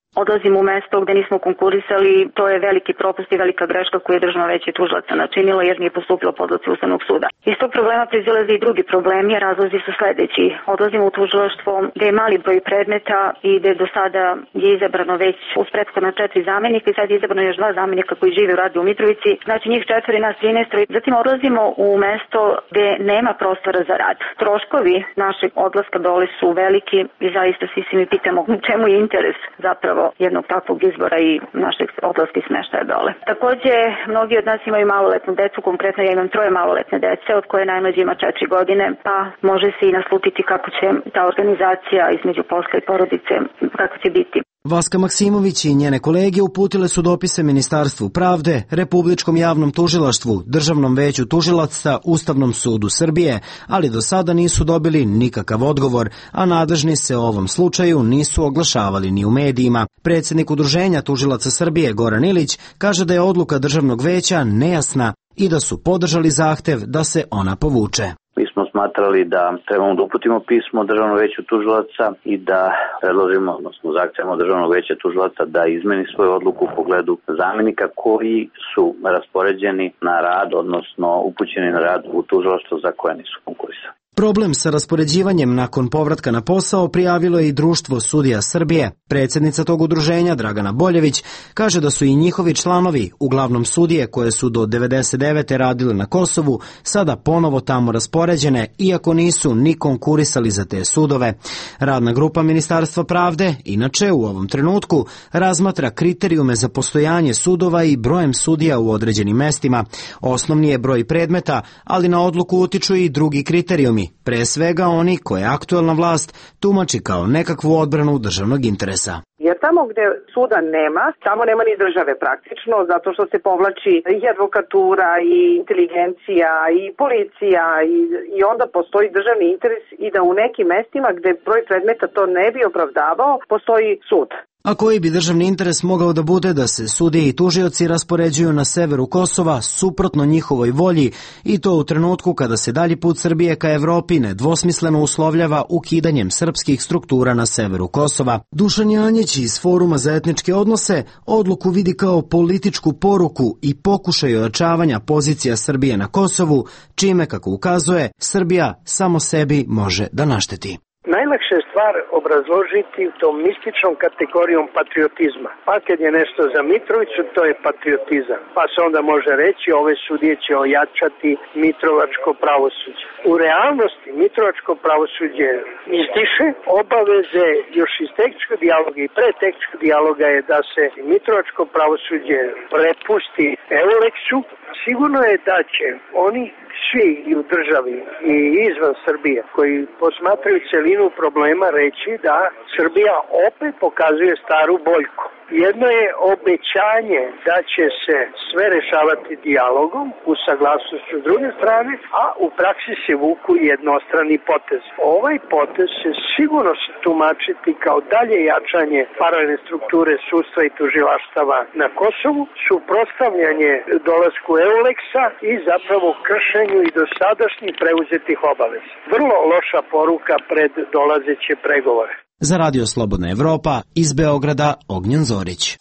Odlazimo u mesto gde nismo konkurisali, to je veliki propust i velika greška koju je Državno veće tužilaca načinilo jer nije postupilo po odluci Ustavnog suda. Iz tog problema proizilaze i drugi problemi, a razlozi su sledeći. Odlazimo u tužilaštvo gde je mali broj predmeta i gde do sada je izabrano već uz prethodno 4 zamenika i sad je izabrano još 2 zamenika koji žive u radu u Mitrovici, znači njih 4 i nas 13. Zatim odlazimo u mesto gde nema prostora za rad. Troškovi našeg odlaska dole su veliki i zaista svi se mi pitamo čemu je interes zapravo jednog takvog izbora i našeg odlaska i smeštaja dole. Takođe, mnogi od nas imaju maloletnu decu, konkretno ja imam 3 maloletne dece, od koje najmlađi ima 4 godine, pa može se i naslutiti kako će ta organizacija između posla i porodice, kako će biti. Vaska Maksimović i njene kolege uputile su dopise Ministarstvu pravde, Republičkom javnom tužilaštvu, Državnom veću tužilaca, Ustavnom sudu Srbije, ali do sada nisu dobili nikakav odgovor, a nadležni se o ovom slučaju nisu oglašavali ni u medijima. Predsjednik Udruženja tužilaca Srbije Goran Ilić kaže da je odluka Državnog veća nejasna i da su podržali zahtev da se ona povuče. Mi smo smatrali da trebamo da uputimo pismo Državnom veću tužilaca i da predložimo, odnosno zahtevamo Državnog veća tužilaca da izmeni svoju odluku u pogledu zamenika koji su raspoređeni na rad, odnosno upućeni na rad u tužilaštvo za koje nisu konkurisali. Problem sa raspoređivanjem nakon povratka na posao prijavilo je i Društvo sudija Srbije. Predsjednica tog udruženja, Dragana Boljević, kaže da su i njihovi članovi, uglavnom sudije koje su do 99. radile na Kosovu, sada ponovo tamo raspoređene, iako nisu ni konkurisali za te sudove. Radna grupa Ministarstva pravde, inače u ovom trenutku, razmatra kriterijume za postojanje sudova i brojem sudija u određenim mestima. Osnovni je broj predmeta, ali na odluku utiču i drugi kriterijumi, pre svega oni koje aktuelna vlast tumači kao nekakvu odbranu državnog interesa. Jer tamo gde suda nema, tamo nema ni države praktično, zato što se povlači i advokatura, i inteligencija, i policija, i onda postoji državni interes i da u nekim mestima gde broj predmeta to ne bi opravdavao, postoji sud. A koji bi državni interes mogao da bude da se sudije i tužioci raspoređuju na severu Kosova suprotno njihovoj volji i to u trenutku kada se dalji put Srbije ka Evropi nedvosmisleno uslovljava ukidanjem srpskih struktura na severu Kosova. Dušan Janjić iz Foruma za etničke odnose odluku vidi kao političku poruku i pokušaj ojačavanja pozicija Srbije na Kosovu, čime, kako ukazuje, Srbija samo sebi može da našteti. Najlakše je stvar obrazložiti tom mističnom kategorijom patriotizma. Pa kad je nešto za Mitrovicu, to je patriotizam. Pa se onda može reći ove sudije će ojačati mitrovačko pravosuđe. U realnosti mitrovačko pravosuđe istiše obaveze još iz tehničkog dijaloga i pre tehničkog dijaloga je da se mitrovačko pravosuđe prepusti Euleksu. Sigurno je da će oni svi i u državi i izvan Srbije koji posmatraju celinu problema reći da Srbija opet pokazuje staru boljku. Jedno je obećanje da će se sve rešavati dijalogom u saglasnošću s druge strane, a u praksi se vuku jednostrani potez. Ovaj potez će sigurno se tumačiti kao dalje jačanje paralelne strukture sudstva i tužilaštava na Kosovu, suprotstavljanje dolasku Euleksa i zapravo kršenju i dosadašnjih preuzetih obaveza. Vrlo loša poruka pred dolazeće pregovore. Za Radio Slobodna Evropa iz Beograda Ognjen Zorić.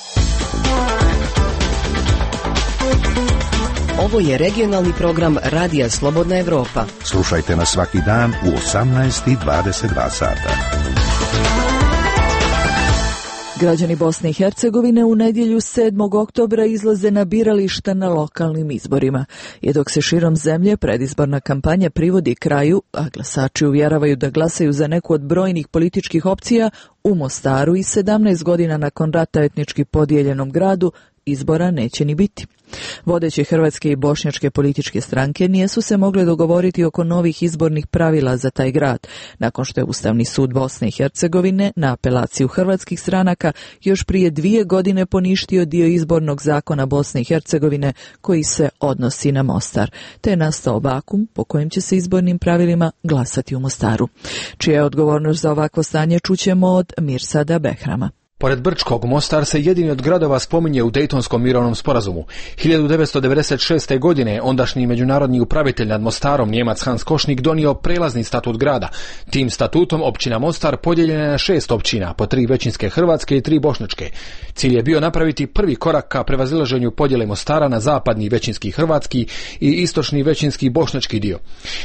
Ovo je regionalni program Radija Slobodna Evropa. Slušajte nas svaki dan u 18:22 sata. Građani Bosne i Hercegovine u nedjelju 7. oktobra izlaze na birališta na lokalnim izborima. I dok se širom zemlje predizborna kampanja privodi kraju, a glasači uvjeravaju da glasaju za neku od brojnih političkih opcija, u Mostaru i 17 godina nakon rata etnički podijeljenom gradu izbora neće ni biti. Vodeće hrvatske i bošnjačke političke stranke nisu se mogle dogovoriti oko novih izbornih pravila za taj grad, nakon što je Ustavni sud Bosne i Hercegovine na apelaciju hrvatskih stranaka još prije 2 godine poništio dio izbornog zakona Bosne i Hercegovine koji se odnosi na Mostar, te je nastao vakum po kojem će se izbornim pravilima glasati u Mostaru. Čija je odgovornost za ovakvo stanje čućemo od Mirsada Behrama. Pored Brčkog, Mostar se jedini od gradova spominje u Dejtonskom mirovnom sporazumu. 1996. godine ondašnji međunarodni upravitelj nad Mostarom, Njemac Hans Košnik, donio prelazni statut grada. Tim statutom općina Mostar podijeljena je na 6 općina, po 3 većinske hrvatske i 3 bošnjačke. Cilj je bio napraviti prvi korak ka prevazilaženju podjele Mostara na zapadni većinski hrvatski i istočni većinski bošnjački dio.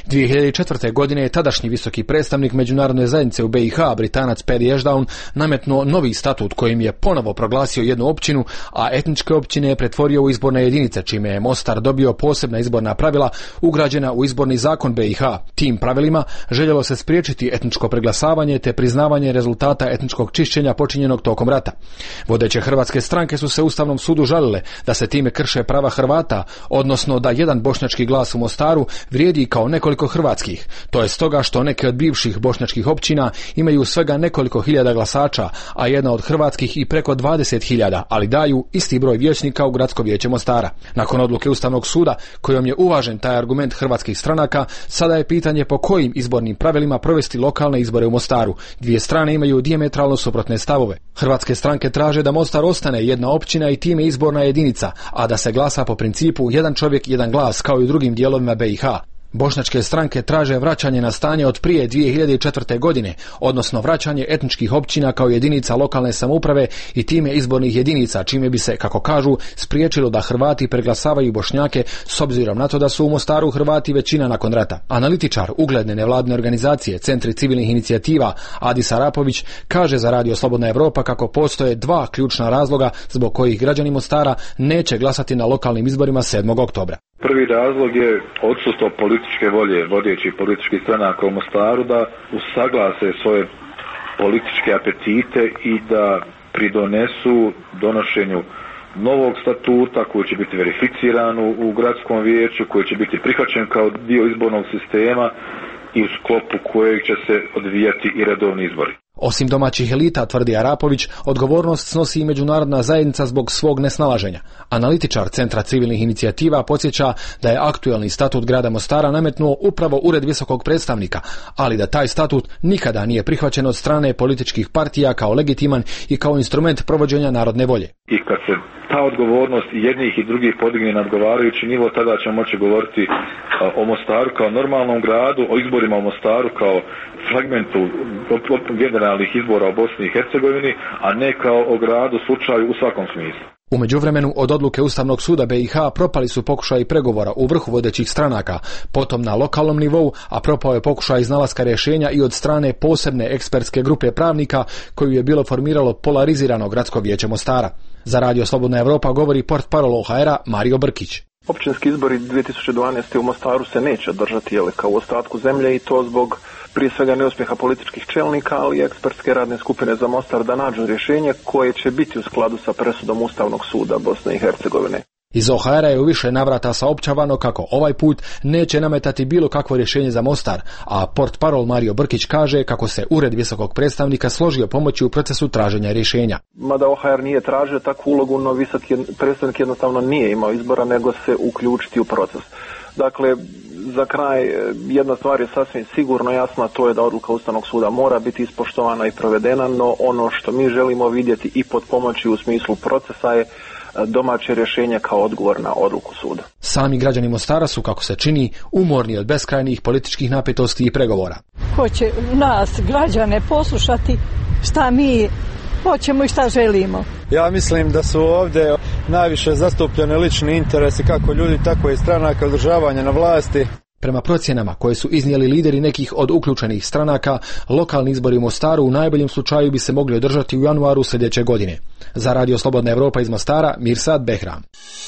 2004. godine je tadašnji visoki predstavnik međunarodne zajednice u BiH, Britanac Paddy Ashdown, nametnuo novi statut kojim je ponovo proglasio jednu općinu, a etničke općine je pretvorio u izborne jedinice, čime je Mostar dobio posebna izborna pravila ugrađena u izborni zakon BiH. Tim pravilima željelo se spriječiti etničko preglasavanje te priznavanje rezultata etničkog čišćenja počinjenog tokom rata. Vodeće hrvatske stranke su se Ustavnom sudu žalile da se time krše prava Hrvata, odnosno da jedan bošnjački glas u Mostaru vrijedi kao nekoliko hrvatskih. To je stoga što neke od bivših bošnjačkih općina imaju svega nekoliko hiljada glasača, a jedna od hrvatskih i preko 20.000, ali daju isti broj vijećnika u Gradsko vijeće Mostara. Nakon odluke Ustavnog suda, kojom je uvažen taj argument hrvatskih stranaka, sada je pitanje po kojim izbornim pravilima provesti lokalne izbore u Mostaru. Dvije strane imaju dijametralno suprotne stavove. Hrvatske stranke traže da Mostar ostane jedna općina i time izborna jedinica, a da se glasa po principu jedan čovjek, jedan glas, kao i u drugim dijelovima BiH. Bošnjačke stranke traže vraćanje na stanje od prije 2004. godine, odnosno vraćanje etničkih općina kao jedinica lokalne samouprave i time izbornih jedinica, čime bi se, kako kažu, spriječilo da Hrvati preglasavaju Bošnjake s obzirom na to da su u Mostaru Hrvati većina nakon rata. Analitičar ugledne nevladne organizacije Centri civilnih inicijativa Adis Arapović kaže za Radio Slobodna Evropa kako postoje dva ključna razloga zbog kojih građani Mostara neće glasati na lokalnim izborima 7. oktobra. Prvi razlog je odsustvo političke volje vodećih političkih stranaka u Mostaru da usaglase svoje političke apetite i da pridonesu donošenju novog statuta koji će biti verificiran u gradskom vijeću, koji će biti prihvaćen kao dio izbornog sistema i u sklopu kojeg će se odvijati i redovni izbori. Osim domaćih elita, tvrdi Arapović, odgovornost snosi i međunarodna zajednica zbog svog nesnalaženja. Analitičar Centra civilnih inicijativa podsjeća da je aktuelni statut grada Mostara nametnuo upravo Ured visokog predstavnika, ali da taj statut nikada nije prihvaćen od strane političkih partija kao legitiman i kao instrument provođenja narodne volje. I kad se ta odgovornost jednih i drugih podigne na odgovarajući nivo, tada ćemo moći govoriti o Mostaru kao normalnom gradu, o izborima u Mostaru kao fragmentu generalnih izbora u Bosni i Hercegovini, a ne kao o gradu slučaju u svakom smislu. U međuvremenu od odluke Ustavnog suda BiH propali su pokušaji pregovora u vrhu vodećih stranaka, potom na lokalnom nivou, a propao je pokušaj iznalaska rješenja i od strane posebne ekspertske grupe pravnika koju je bilo formiralo polarizirano Gradsko vijeće Mostara. Za Radio Slobodna Evropa govori portparol OHR-a Mario Brkić. Općinski izbori 2012. u Mostaru se neće održati kao u ostatku zemlje i to zbog prije svega neuspjeha političkih čelnika, ali i ekspertske radne skupine za Mostar da nađu rješenje koje će biti u skladu sa presudom Ustavnog suda Bosne i Hercegovine. Iz OHR-a je u više navrata saopćavano kako ovaj put neće nametati bilo kakvo rješenje za Mostar, a portparol Mario Brkić kaže kako se Ured visokog predstavnika složio pomoći u procesu traženja rješenja. Mada OHR nije tražio takvu ulogu, no visoki predstavnik jednostavno nije imao izbora nego se uključiti u proces. Dakle, za kraj jedna stvar je sasvim sigurno jasna, to je da odluka Ustavnog suda mora biti ispoštovana i provedena, no ono što mi želimo vidjeti i pod pomoći u smislu procesa je domaće rješenje kao odgovor na odluku suda. Sami građani Mostara su, kako se čini, umorni od beskrajnih političkih napetosti i pregovora. Hoće nas, građane, poslušati šta mi hoćemo i šta želimo. Ja mislim da su ovdje najviše zastupljene lični interesi kako ljudi, tako i stranaka održavanja na vlasti. Prema procjenama koje su iznijeli lideri nekih od uključenih stranaka, lokalni izbori u Mostaru u najboljem slučaju bi se mogli održati u januaru sljedeće godine. Za Radio Slobodna Evropa iz Mostara, Mirsad Behram.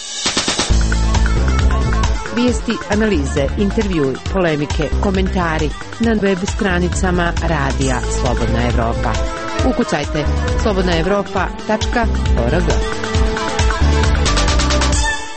Vijesti, analize, intervjui, polemike, komentari na web stranicama Radija Slobodna Evropa. Ukucajte slobodnaevropa.org.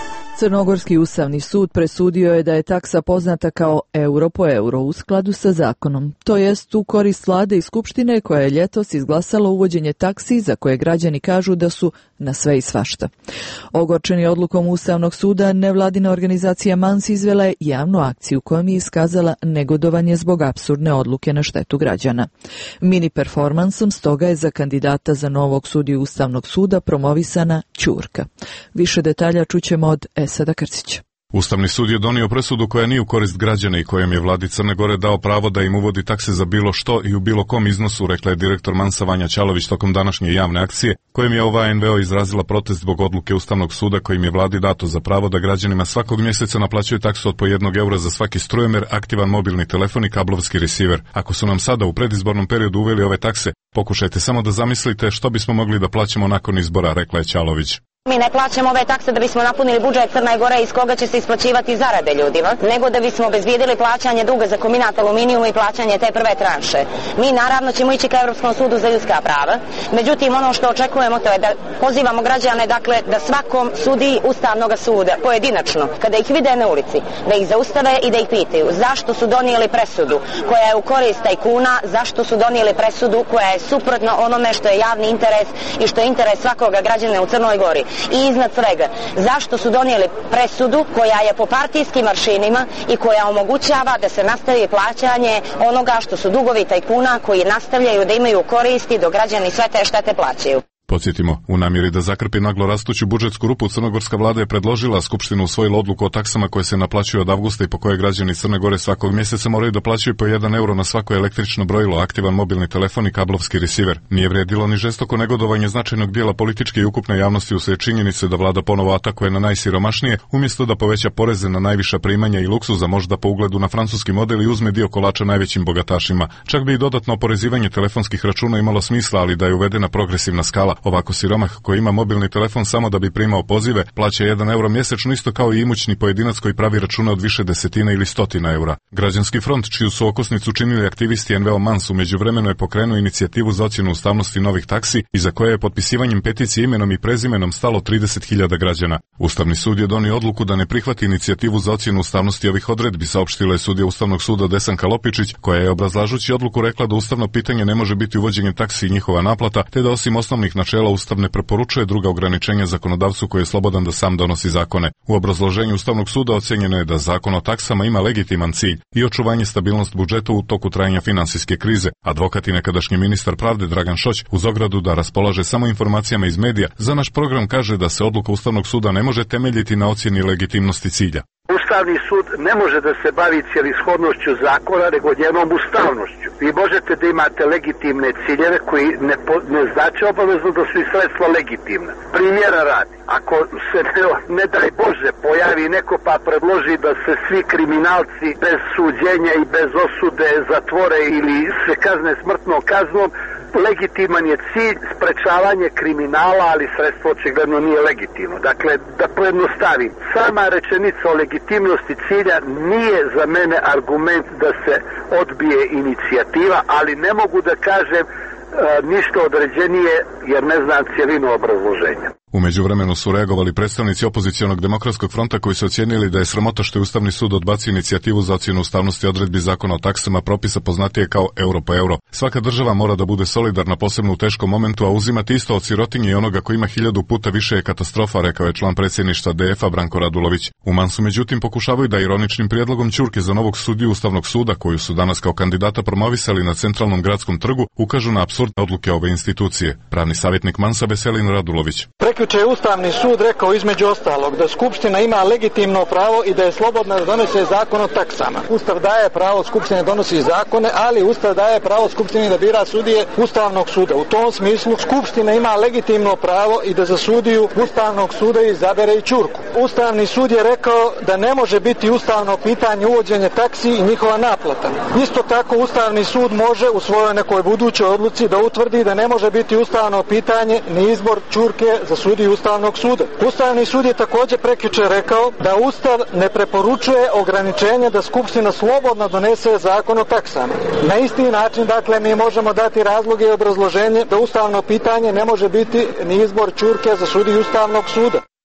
Crnogorski ustavni sud presudio je da je taksa poznata kao euro po euro u skladu sa zakonom, to jest u korist vlade i skupštine koja je ljetos izglasala uvođenje taksi za koje građani kažu da su na sve i svašta. Ogorčeni odlukom Ustavnog suda, nevladina organizacija MANS izvela je javnu akciju kojom je iskazala negodovanje zbog apsurdne odluke na štetu građana. Mini performansom stoga je za kandidata za novog sudiju Ustavnog suda promovisana Ćurka. Više detalja čućemo od Esada Krcića. Ustavni sud je donio presudu koja nije u korist građana i kojem je vladi Crne Gore dao pravo da im uvodi takse za bilo što i u bilo kom iznosu, rekla je direktor Mansa Vanja Ćalović tokom današnje javne akcije, kojem je ova NVO izrazila protest zbog odluke Ustavnog suda kojim je vladi dato za pravo da građanima svakog mjeseca naplaćuju taksu od po 1 eura za svaki strujomer, aktivan mobilni telefon i kablovski receiver. Ako su nam sada u predizbornom periodu uveli ove takse, pokušajte samo da zamislite što bismo mogli da plaćamo nakon izbora, rekla je Ćalović. Mi ne plaćamo ove takse da bismo napunili budžet Crne Gore iz koga će se isplaćivati zarade ljudima, nego da bismo obezbijedili plaćanje duga za kombinat aluminijuma i plaćanje te prve tranše. Mi naravno ćemo ići ka Europskom sudu za ljudska prava, međutim ono što očekujemo to je da pozivamo građane dakle da svakom sudiji Ustavnog suda pojedinačno, kada ih vide na ulici, da ih zaustave i da ih pitaju zašto su donijeli presudu koja je u korist tajkuna, zašto su donijeli presudu koja je suprotno onome što je javni interes i što je interes svakoga građana u Crnoj Gori. I iznad svega, zašto su donijeli presudu koja je po partijskim aršinima i koja omogućava da se nastavi plaćanje onoga što su dugovi tajkuna koji nastavljaju da imaju koristi dok građani sve te štete plaćaju. Podsjetimo, u namjeri da zakrpi naglo rastuću budžetsku rupu, crnogorska vlada je predložila, Skupština usvojila odluku o taksama koje se naplaćuju od avgusta i po koje građani Crne Gore svakog mjeseca moraju da plaćaju po 1 euro na svako električno brojilo, aktivan mobilni telefon i kablovski receiver. Nije vrijedilo ni žestoko negodovanje značajnog dijela političke i ukupne javnosti uslijed činjenice da vlada ponovo atakuje na najsiromašnije, umjesto da poveća poreze na najviša primanja i luksuza, možda po ugledu na francuski model i uzme dio kolača najvećim bogatašima. Čak bi i dodatno oporezivanje telefonskih računa imalo smisla, ali da je uvedena progresivna skala. Ovako siromah koji ima mobilni telefon samo da bi primao pozive plaća 1 euro mjesečno, isto kao i imućni pojedinac koji pravi račune od više desetina ili stotina eura. Građanski front, čiju su okosnicu činili aktivisti NVO MANS, u međuvremenu je pokrenuo inicijativu za ocjenu ustavnosti novih taksi i za koje je potpisivanjem peticije imenom i prezimenom stalo 30.000 građana. Ustavni sud je donio odluku da ne prihvati inicijativu za ocjenu ustavnosti ovih odredbi, saopštila je sudija Ustavnog suda Desanka Lopičić, koja je obrazlažući odluku rekla da ustavno pitanje ne može biti uvođenje taksi i njihova naplata, te da osim osnovnih načela Ustav ne preporučuje druga ograničenja zakonodavcu koji je slobodan da sam donosi zakone. U obrazloženju Ustavnog suda ocjenjeno je da zakon o taksama ima legitiman cilj i očuvanje stabilnost budžeta u toku trajanja finansijske krize. Advokat i nekadašnji ministar pravde Dragan Šoć, uz ogradu da raspolaže samo informacijama iz medija, za naš program kaže da se odluka Ustavnog suda ne može temeljiti na ocjeni legitimnosti cilja. Ustavni sud ne može da se bavi cijelishodnošću zakona, nego njenom ustavnošću. Vi možete da imate legitimne ciljeve koji ne znači obavezno da su i sredstva legitimna. Primjera radi, ako se ne daj Bože pojavi neko pa predloži da se svi kriminalci bez suđenja i bez osude zatvore ili se kazne smrtnom kaznom, legitiman je cilj sprečavanje kriminala, ali sredstvo očigledno nije legitimno. Dakle, da pojednostavim, sama rečenica o legitimnosti cilja nije za mene argument da se odbije inicijativa, ali ne mogu da kažem ništa određenije jer ne znam cijelinu obrazloženja. U međuvremenu su reagovali predstavnici opozicionog demokratskog fronta koji su ocijenili da je sramota što je Ustavni sud odbacio inicijativu za ocjenu ustavnosti odredbi zakona o taksama, propisa poznatije kao euro po euro. Svaka država mora da bude solidarna, posebno u teškom momentu, a uzimati isto od sirotinje i onoga koji ima 1000 puta više je katastrofa, rekao je član predsjedništva DF-a Branko Radulović. U Mansu međutim pokušavaju da ironičnim prijedlogom Ćurke za novog sudiju Ustavnog suda, koju su danas kao kandidata promovisali na centralnom gradskom trgu, ukažu na apsurdne odluke ove institucije. Pravni savjetnik Mansa Veselin Radulović. Prekjuče je Ustavni sud rekao između ostalog da Skupština ima legitimno pravo i da je slobodna da donese zakon o taksama. Ustav daje pravo Skupštine da donosi zakone, ali Ustav daje pravo Skupštini da bira sudije Ustavnog suda. U tom smislu Skupština ima legitimno pravo i da za sudiju Ustavnog suda izabere i Ćurku. Ustavni sud je rekao da ne može biti ustavno pitanje uvođenje taksi i njihova naplata. Isto tako Ustavni sud može u svojoj nekoj budućoj odluci da utvrdi da ne može biti ustavno pitanje ni izbor Ćurke za sudiju Ustavnog suda. Ustavni sud je također prekjuče rekao da Ustav ne preporučuje ograničenje da Skupština slobodno donese zakon o taksama. Na isti način, dakle, mi možemo dati razloge i obrazloženje da ustavno pitanje ne može biti ni izbor Ćurke za sudiju Ustavnog suda.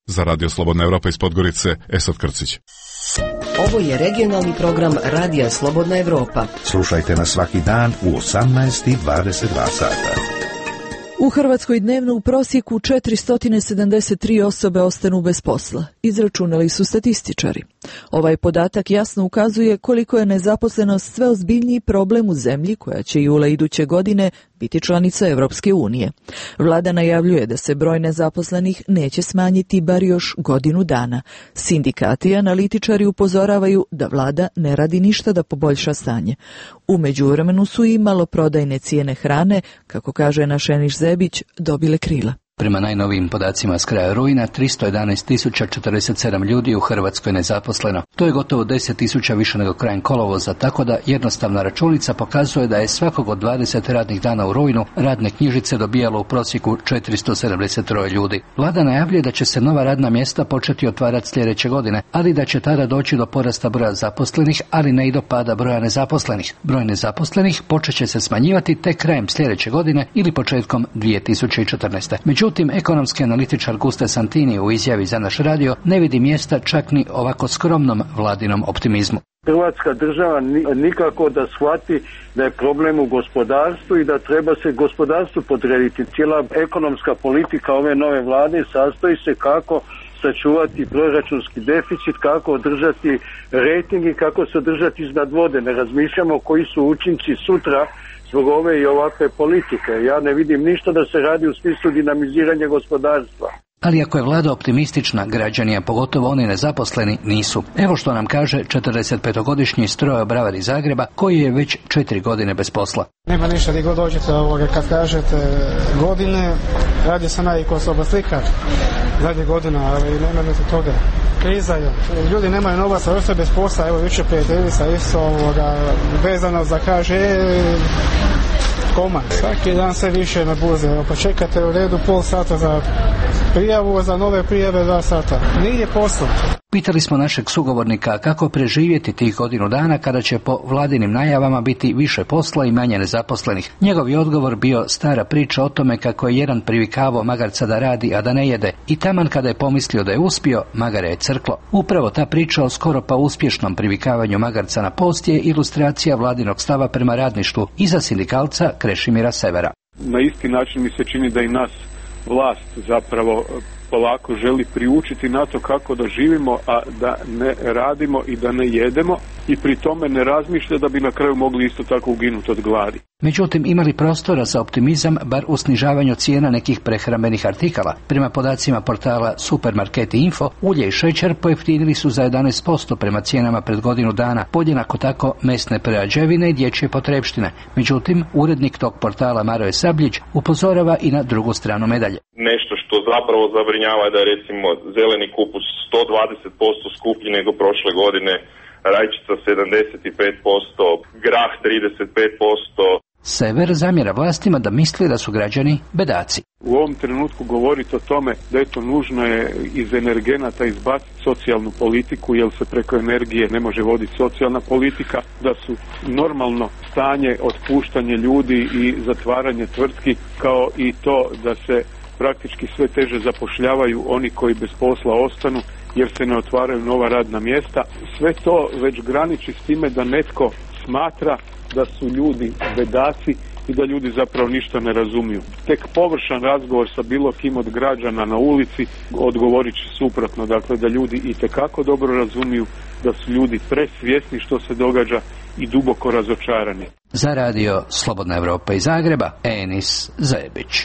Za Radio Slobodna Evropa iz Podgorice, Esad Krcić. Ovo je regionalni program Radija Slobodna Evropa. Slušajte nas svaki dan u 18:22 sata. U Hrvatskoj dnevno u prosjeku 473 osobe ostanu bez posla, izračunali su statističari. Ovaj podatak jasno ukazuje koliko je nezaposlenost sve ozbiljniji problem u zemlji koja će jula iduće godine biti članica Europske unije. Vlada najavljuje da se broj nezaposlenih neće smanjiti bar još godinu dana. Sindikati i analitičari upozoravaju da vlada ne radi ništa da poboljša stanje. U međuvremenu su i maloprodajne cijene hrane, kako kaže naš Eniš Zebić, dobile krila. Prema najnovijim podacima s kraja rujna, 311.047 ljudi u Hrvatskoj nezaposleno. To je gotovo 10.000 više nego krajem kolovoza, tako da jednostavna računica pokazuje da je svakog od 20 radnih dana u rujnu radne knjižice dobijalo u prosjeku 473 ljudi. Vlada najavljuje da će se nova radna mjesta početi otvarati sljedeće godine, ali da će tada doći do porasta broja zaposlenih, ali ne i do pada broja nezaposlenih. Broj nezaposlenih počet će se smanjivati tek krajem sljedeće godine ili početkom 2014. Međutim, ekonomski analitičar Guste Santini u izjavi za naš radio ne vidi mjesta čak ni ovako skromnom vladinom optimizmu. Hrvatska država nikako da shvati da je problem u gospodarstvu i da treba se gospodarstvu podrediti. Cijela ekonomska politika ove nove vlade sastoji se kako sačuvati proračunski deficit, kako održati rejting i kako se održati iznad vode. Ne razmišljamo koji su učinci sutra zbog ove i ovakve politike. Ja ne vidim ništa da se radi u smislu dinamiziranja gospodarstva. Ali ako je vlada optimistična, građani, a pogotovo oni nezaposleni, nisu. Evo što nam kaže 45-godišnji strojobravar iz Zagreba, koji je već 4 godine bez posla. Nema ništa, gdje god dođete kad kažete godine, radi se osoba slikar zadnje godina, ali nema niti toga. Kriza je, ljudi nemaju novaca, ostaju bez posla, evo jučer prijateljica isto vezano za kaže koma. Svaki dan sve više na burze, pa čekate u redu pol sata za prijavu, za nove prijave 2 sata. Nije posla. Pitali smo našeg sugovornika kako preživjeti tih godinu dana kada će po vladinim najavama biti više posla i manje nezaposlenih. Njegov je odgovor bio stara priča o tome kako je jedan privikavao magarca da radi, a da ne jede. I taman kada je pomislio da je uspio, magare je crklo. Upravo ta priča o skoro pa uspješnom privikavanju magarca na post je ilustracija vladinog stava prema radništvu i za sindikalca Krešimira Severa. Na isti način mi se čini da i nas vlast zapravo polako želi priučiti na to kako da živimo, a da ne radimo i da ne jedemo i pri tome ne razmišlja da bi na kraju mogli isto tako uginuti od gladi. Međutim, imali prostora za optimizam bar u snižavanju cijena nekih prehrambenih artikala. Prema podacima portala Supermarket Info, ulje i šećer pojeftinili su za 11% prema cijenama pred godinu dana, podjednako tako mesne prerađevine i dječje potrepštine. Međutim, urednik tog portala Maroje Sabljić upozorava i na drugu stranu medalje. Nešto što zapravo zabrinjava je da je recimo zeleni kupus 120% skuplji nego prošle godine, rajčica 75%, grah 35%. Sever zamjera vlastima da misli da su građani bedaci. U ovom trenutku govoriti o tome da eto nužno je iz energenata izbaciti socijalnu politiku, jer se preko energije ne može voditi socijalna politika, da su normalno stanje, otpuštanje ljudi i zatvaranje tvrtki, kao i to da se praktički sve teže zapošljavaju oni koji bez posla ostanu jer se ne otvaraju nova radna mjesta. Sve to već graniči s time da netko smatra da su ljudi bedaci i da ljudi zapravo ništa ne razumiju. Tek površan razgovor sa bilo kim od građana na ulici odgovorit će suprotno, dakle da ljudi itekako dobro razumiju, da su ljudi presvjesni što se događa i duboko razočarani. Za radio Slobodna Evropa iz Zagreba, Enis Zebić.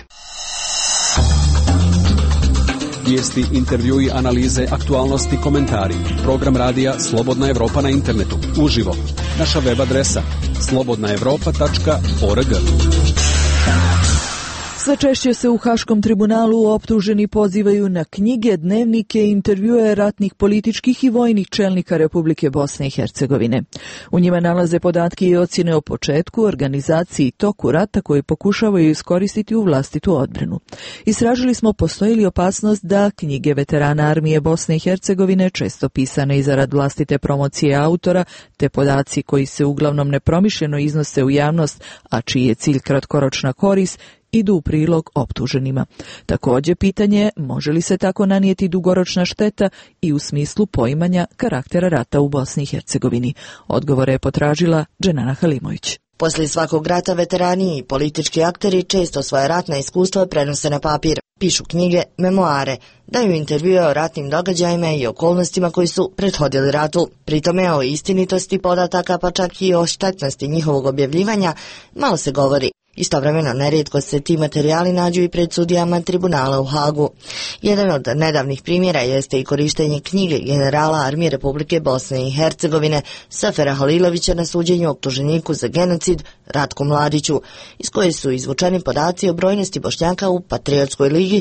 Vijesti, intervjui, analize, aktualnosti, komentari. Program radija Slobodna Evropa na internetu. Uživo. Naša web adresa slobodnaevropa.org. Sve češće se u Haškom tribunalu optuženi pozivaju na knjige, dnevnike i intervjue ratnih političkih i vojnih čelnika Republike Bosne i Hercegovine. U njima nalaze podatke i ocjene o početku, organizaciji i toku rata koji pokušavaju iskoristiti u vlastitu odbranu. Istražili smo postoji li opasnost da knjige veterana armije Bosne i Hercegovine, često pisane i zarad vlastite promocije autora, te podaci koji se uglavnom nepromišljeno iznose u javnost, a čiji je cilj kratkoročna korist, idu u prilog optuženima. Također pitanje je može li se tako nanijeti dugoročna šteta i u smislu poimanja karaktera rata u Bosni i Hercegovini. Odgovore je potražila Dženana Halimović. Poslije svakog rata veterani i politički akteri često svoje ratna iskustva prenose na papir. Pišu knjige, memoare, daju intervjue o ratnim događajima i okolnostima koji su prethodili ratu. Pri tome o istinitosti podataka pa čak i o štetnosti njihovog objavljivanja malo se govori. Istovremeno, nerijetko se ti materijali nađu i pred sudijama tribunala u Hagu. Jedan od nedavnih primjera jeste i korištenje knjige generala Armije Republike Bosne i Hercegovine Safera Halilovića na suđenju optuženiku za genocid Ratku Mladiću, iz koje su izvučeni podaci o brojnosti Bošnjaka u Patriotskoj ligi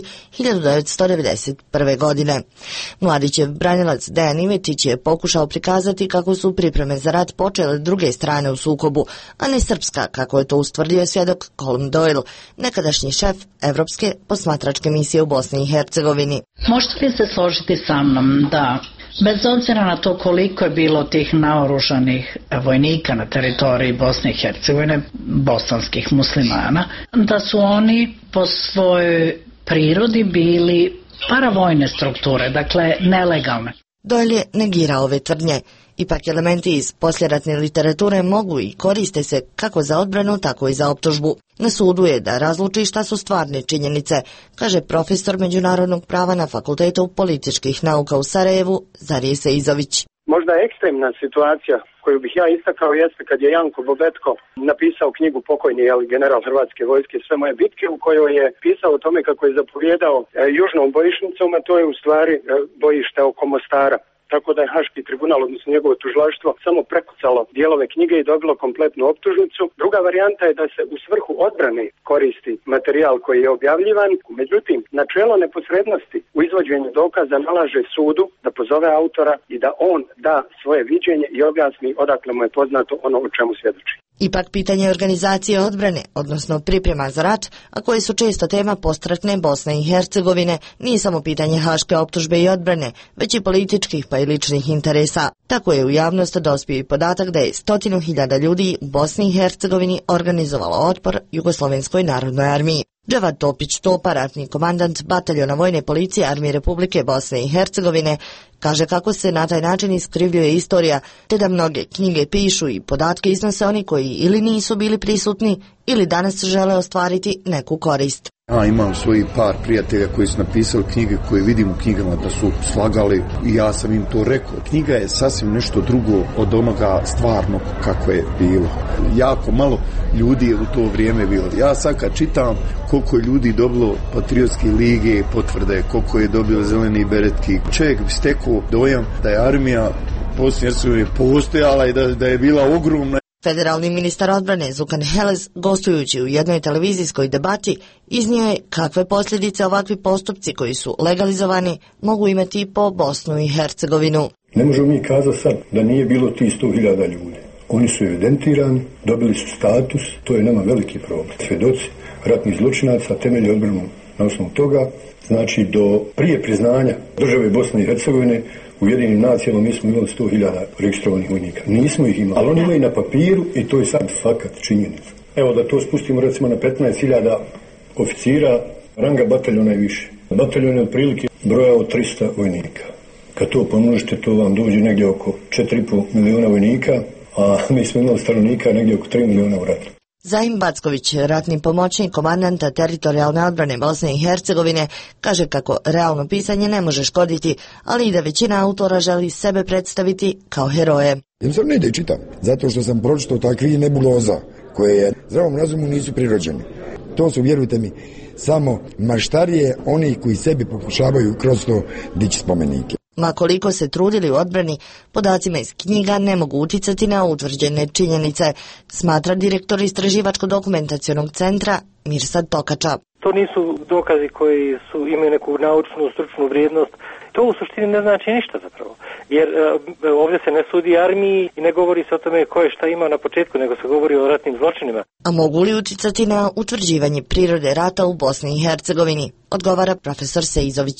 1991. godine. Mladićev branilac Dejan Ivetić je pokušao prikazati kako su pripreme za rat počele druge strane u sukobu, a ne srpska, kako je to ustvrdio svjedok Colm Doyle, nekadašnji šef Evropske posmatračke misije u Bosni i Hercegovini. Možete li se složiti sa mnom da, bez obzira na to koliko je bilo tih naoružanih vojnika na teritoriji Bosne i Hercegovine, bosanskih muslimana, da su oni po svojoj prirodi bili paravojne strukture, dakle nelegalne? Doyle je negirao ove tvrdnje. Ipak elementi iz posljeratne literature mogu i koriste se kako za odbranu, tako i za optužbu. Na sudu je da razluči šta su stvarne činjenice, kaže profesor međunarodnog prava na Fakultetu političkih nauka u Sarajevu, Zarije Seizović. Možda ekstremna situacija koju bih ja istakao jeste kad je Janko Bobetko napisao knjigu Pokojni general Hrvatske vojske Sve moje bitke, u kojoj je pisao o tome kako je zapovjedao južnom bojišnicom, a to je u stvari bojište oko Mostara. Tako da je Haški tribunal, odnosno njegovo tužilaštvo, samo prekucalo dijelove knjige i dobilo kompletnu optužnicu. Druga varijanta je da se u svrhu odbrane koristi materijal koji je objavljivan. Međutim, načelo neposrednosti u izvođenju dokaza nalaže sudu da pozove autora i da on da svoje viđenje i objasni odakle mu je poznato ono o čemu svjedoči. Ipak pitanje organizacije odbrane, odnosno priprema za rat, a koje su često tema postratne Bosne i Hercegovine, nije samo pitanje haške optužbe i odbrane, već i političkih pa i ličnih interesa. Tako je u javnost dospio i podatak da je 100.000 ljudi u Bosni i Hercegovini organizovalo otpor Jugoslovenskoj narodnoj armiji. Dževad Topić-Topa, ratni komandant bataljona vojne policije Armije Republike Bosne i Hercegovine, kaže kako se na taj način iskrivljuje istorija, te da mnoge knjige pišu i podatke iznose oni koji ili nisu bili prisutni ili danas žele ostvariti neku korist. Ja imam svoji par prijatelja koji su napisali knjige koje vidim u knjigama da su slagali i ja sam im to rekao. Knjiga je sasvim nešto drugo od onoga stvarnog kako je bilo. Jako malo ljudi je u to vrijeme bilo. Ja sad kad čitam koliko je ljudi dobilo Patriotske lige potvrde, koliko je dobilo zeleni beretki, čovjek bi stekao dojam da je armija Bosne i Hercegovine postojala i da je bila ogromna. Federalni ministar odbrane Zukan Heles, gostujući u jednoj televizijskoj debati, iznio je kakve posljedice ovakvi postupci koji su legalizovani mogu imati po Bosnu i Hercegovinu. Ne možemo mi kazati sad da nije bilo ti 100.000 ljudi. Oni su evidentirani, dobili su status, to je nama veliki problem. Svjedoci ratnih zločinaca temelji odbranu na osnovu toga. Znači do prije priznanja države Bosne i Hercegovine u Ujedinjenim nacijama mi smo imali 100.000 registrovanih vojnika. Nismo ih imali, ali oni imaju na papiru i to je sad fakat činjenica. Evo da to spustimo recimo na 15.000 oficira, ranga bataljona je više. Bataljon je otprilike brojao 300 vojnika. Kad to pomnožite, to vam dođe negdje oko 4,5 milijuna vojnika, a mi smo imali stanovnika negdje oko 3 milijuna u ratu. Zahim Backović, ratni pomoćnik komandanta teritorijalne odbrane Bosne i Hercegovine, kaže kako realno pisanje ne može škoditi, ali i da većina autora želi sebe predstaviti kao heroje. Jednostavno ne ide čitam, zato što sam pročitao takvih nebuloza koje je zdravom razumu nisu prirođeni. To su, vjerujte mi, samo maštarije oni koji sebi pokušavaju kroz to dići spomenike. Ma koliko se trudili u odbrani, podacima iz knjiga ne mogu utjecati na utvrđene činjenice, smatra direktor Istraživačko-dokumentacionog centra Mirsad Tokača. To nisu dokazi koji imaju neku naučnu, stručnu vrijednost. To u suštini ne znači ništa zapravo. Jer ovdje se ne sudi armiji i ne govori se o tome ko je šta imao na početku, nego se govori o ratnim zločinima. A mogu li utjecati na utvrđivanje prirode rata u Bosni i Hercegovini? Odgovara profesor Seizović.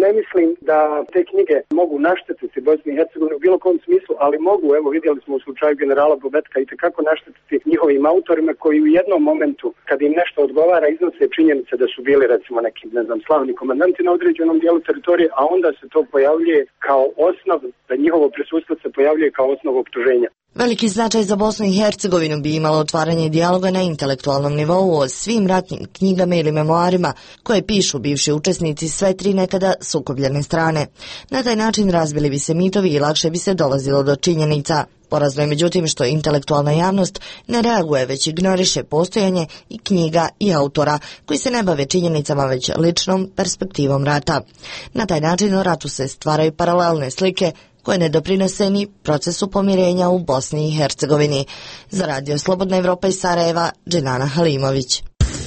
Ne mislim da te knjige mogu naštetiti Bosni i Hercegovini u bilo kom smislu, ali mogu, evo vidjeli smo u slučaju generala Bobetka, i tekako naštetiti njihovim autorima koji u jednom momentu, kad im nešto odgovara, iznose činjenice da su bili recimo neki, slavni komandanti na određenom dijelu teritorije, a onda se to pojavljuje kao osnov, da njihovo prisustvo se pojavljuje kao osnov optuženja. Veliki značaj za Bosnu i Hercegovinu bi imalo otvaranje dijaloga na intelektualnom nivou o svim ratnim knjigama ili memoarima koje pišu bivši učesnici sve tri nekada sukobljene strane. Na taj način razbili bi se mitovi i lakše bi se dolazilo do činjenica. Porazno je međutim što intelektualna javnost ne reaguje, već ignoriše postojanje i knjiga i autora koji se ne bave činjenicama već ličnom perspektivom rata. Na taj način u ratu se stvaraju paralelne slike koje ne doprinose ni procesu pomirenja u Bosni i Hercegovini. Za Radio Slobodna Evropa iz Sarajeva, Dženana Halimović.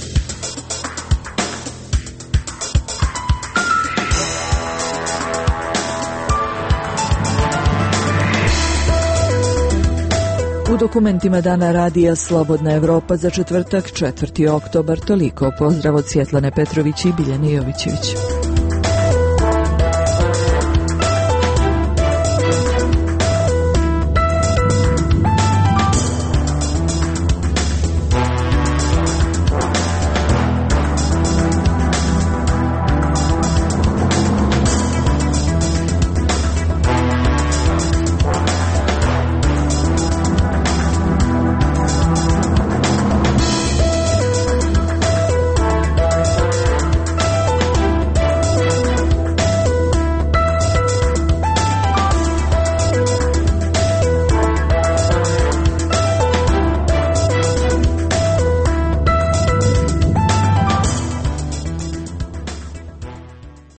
U dokumentima Dana Radija Slobodna Evropa za četvrtak 4. oktobar toliko. Pozdrav od Svjetlane Petrović i Biljane Jovićević.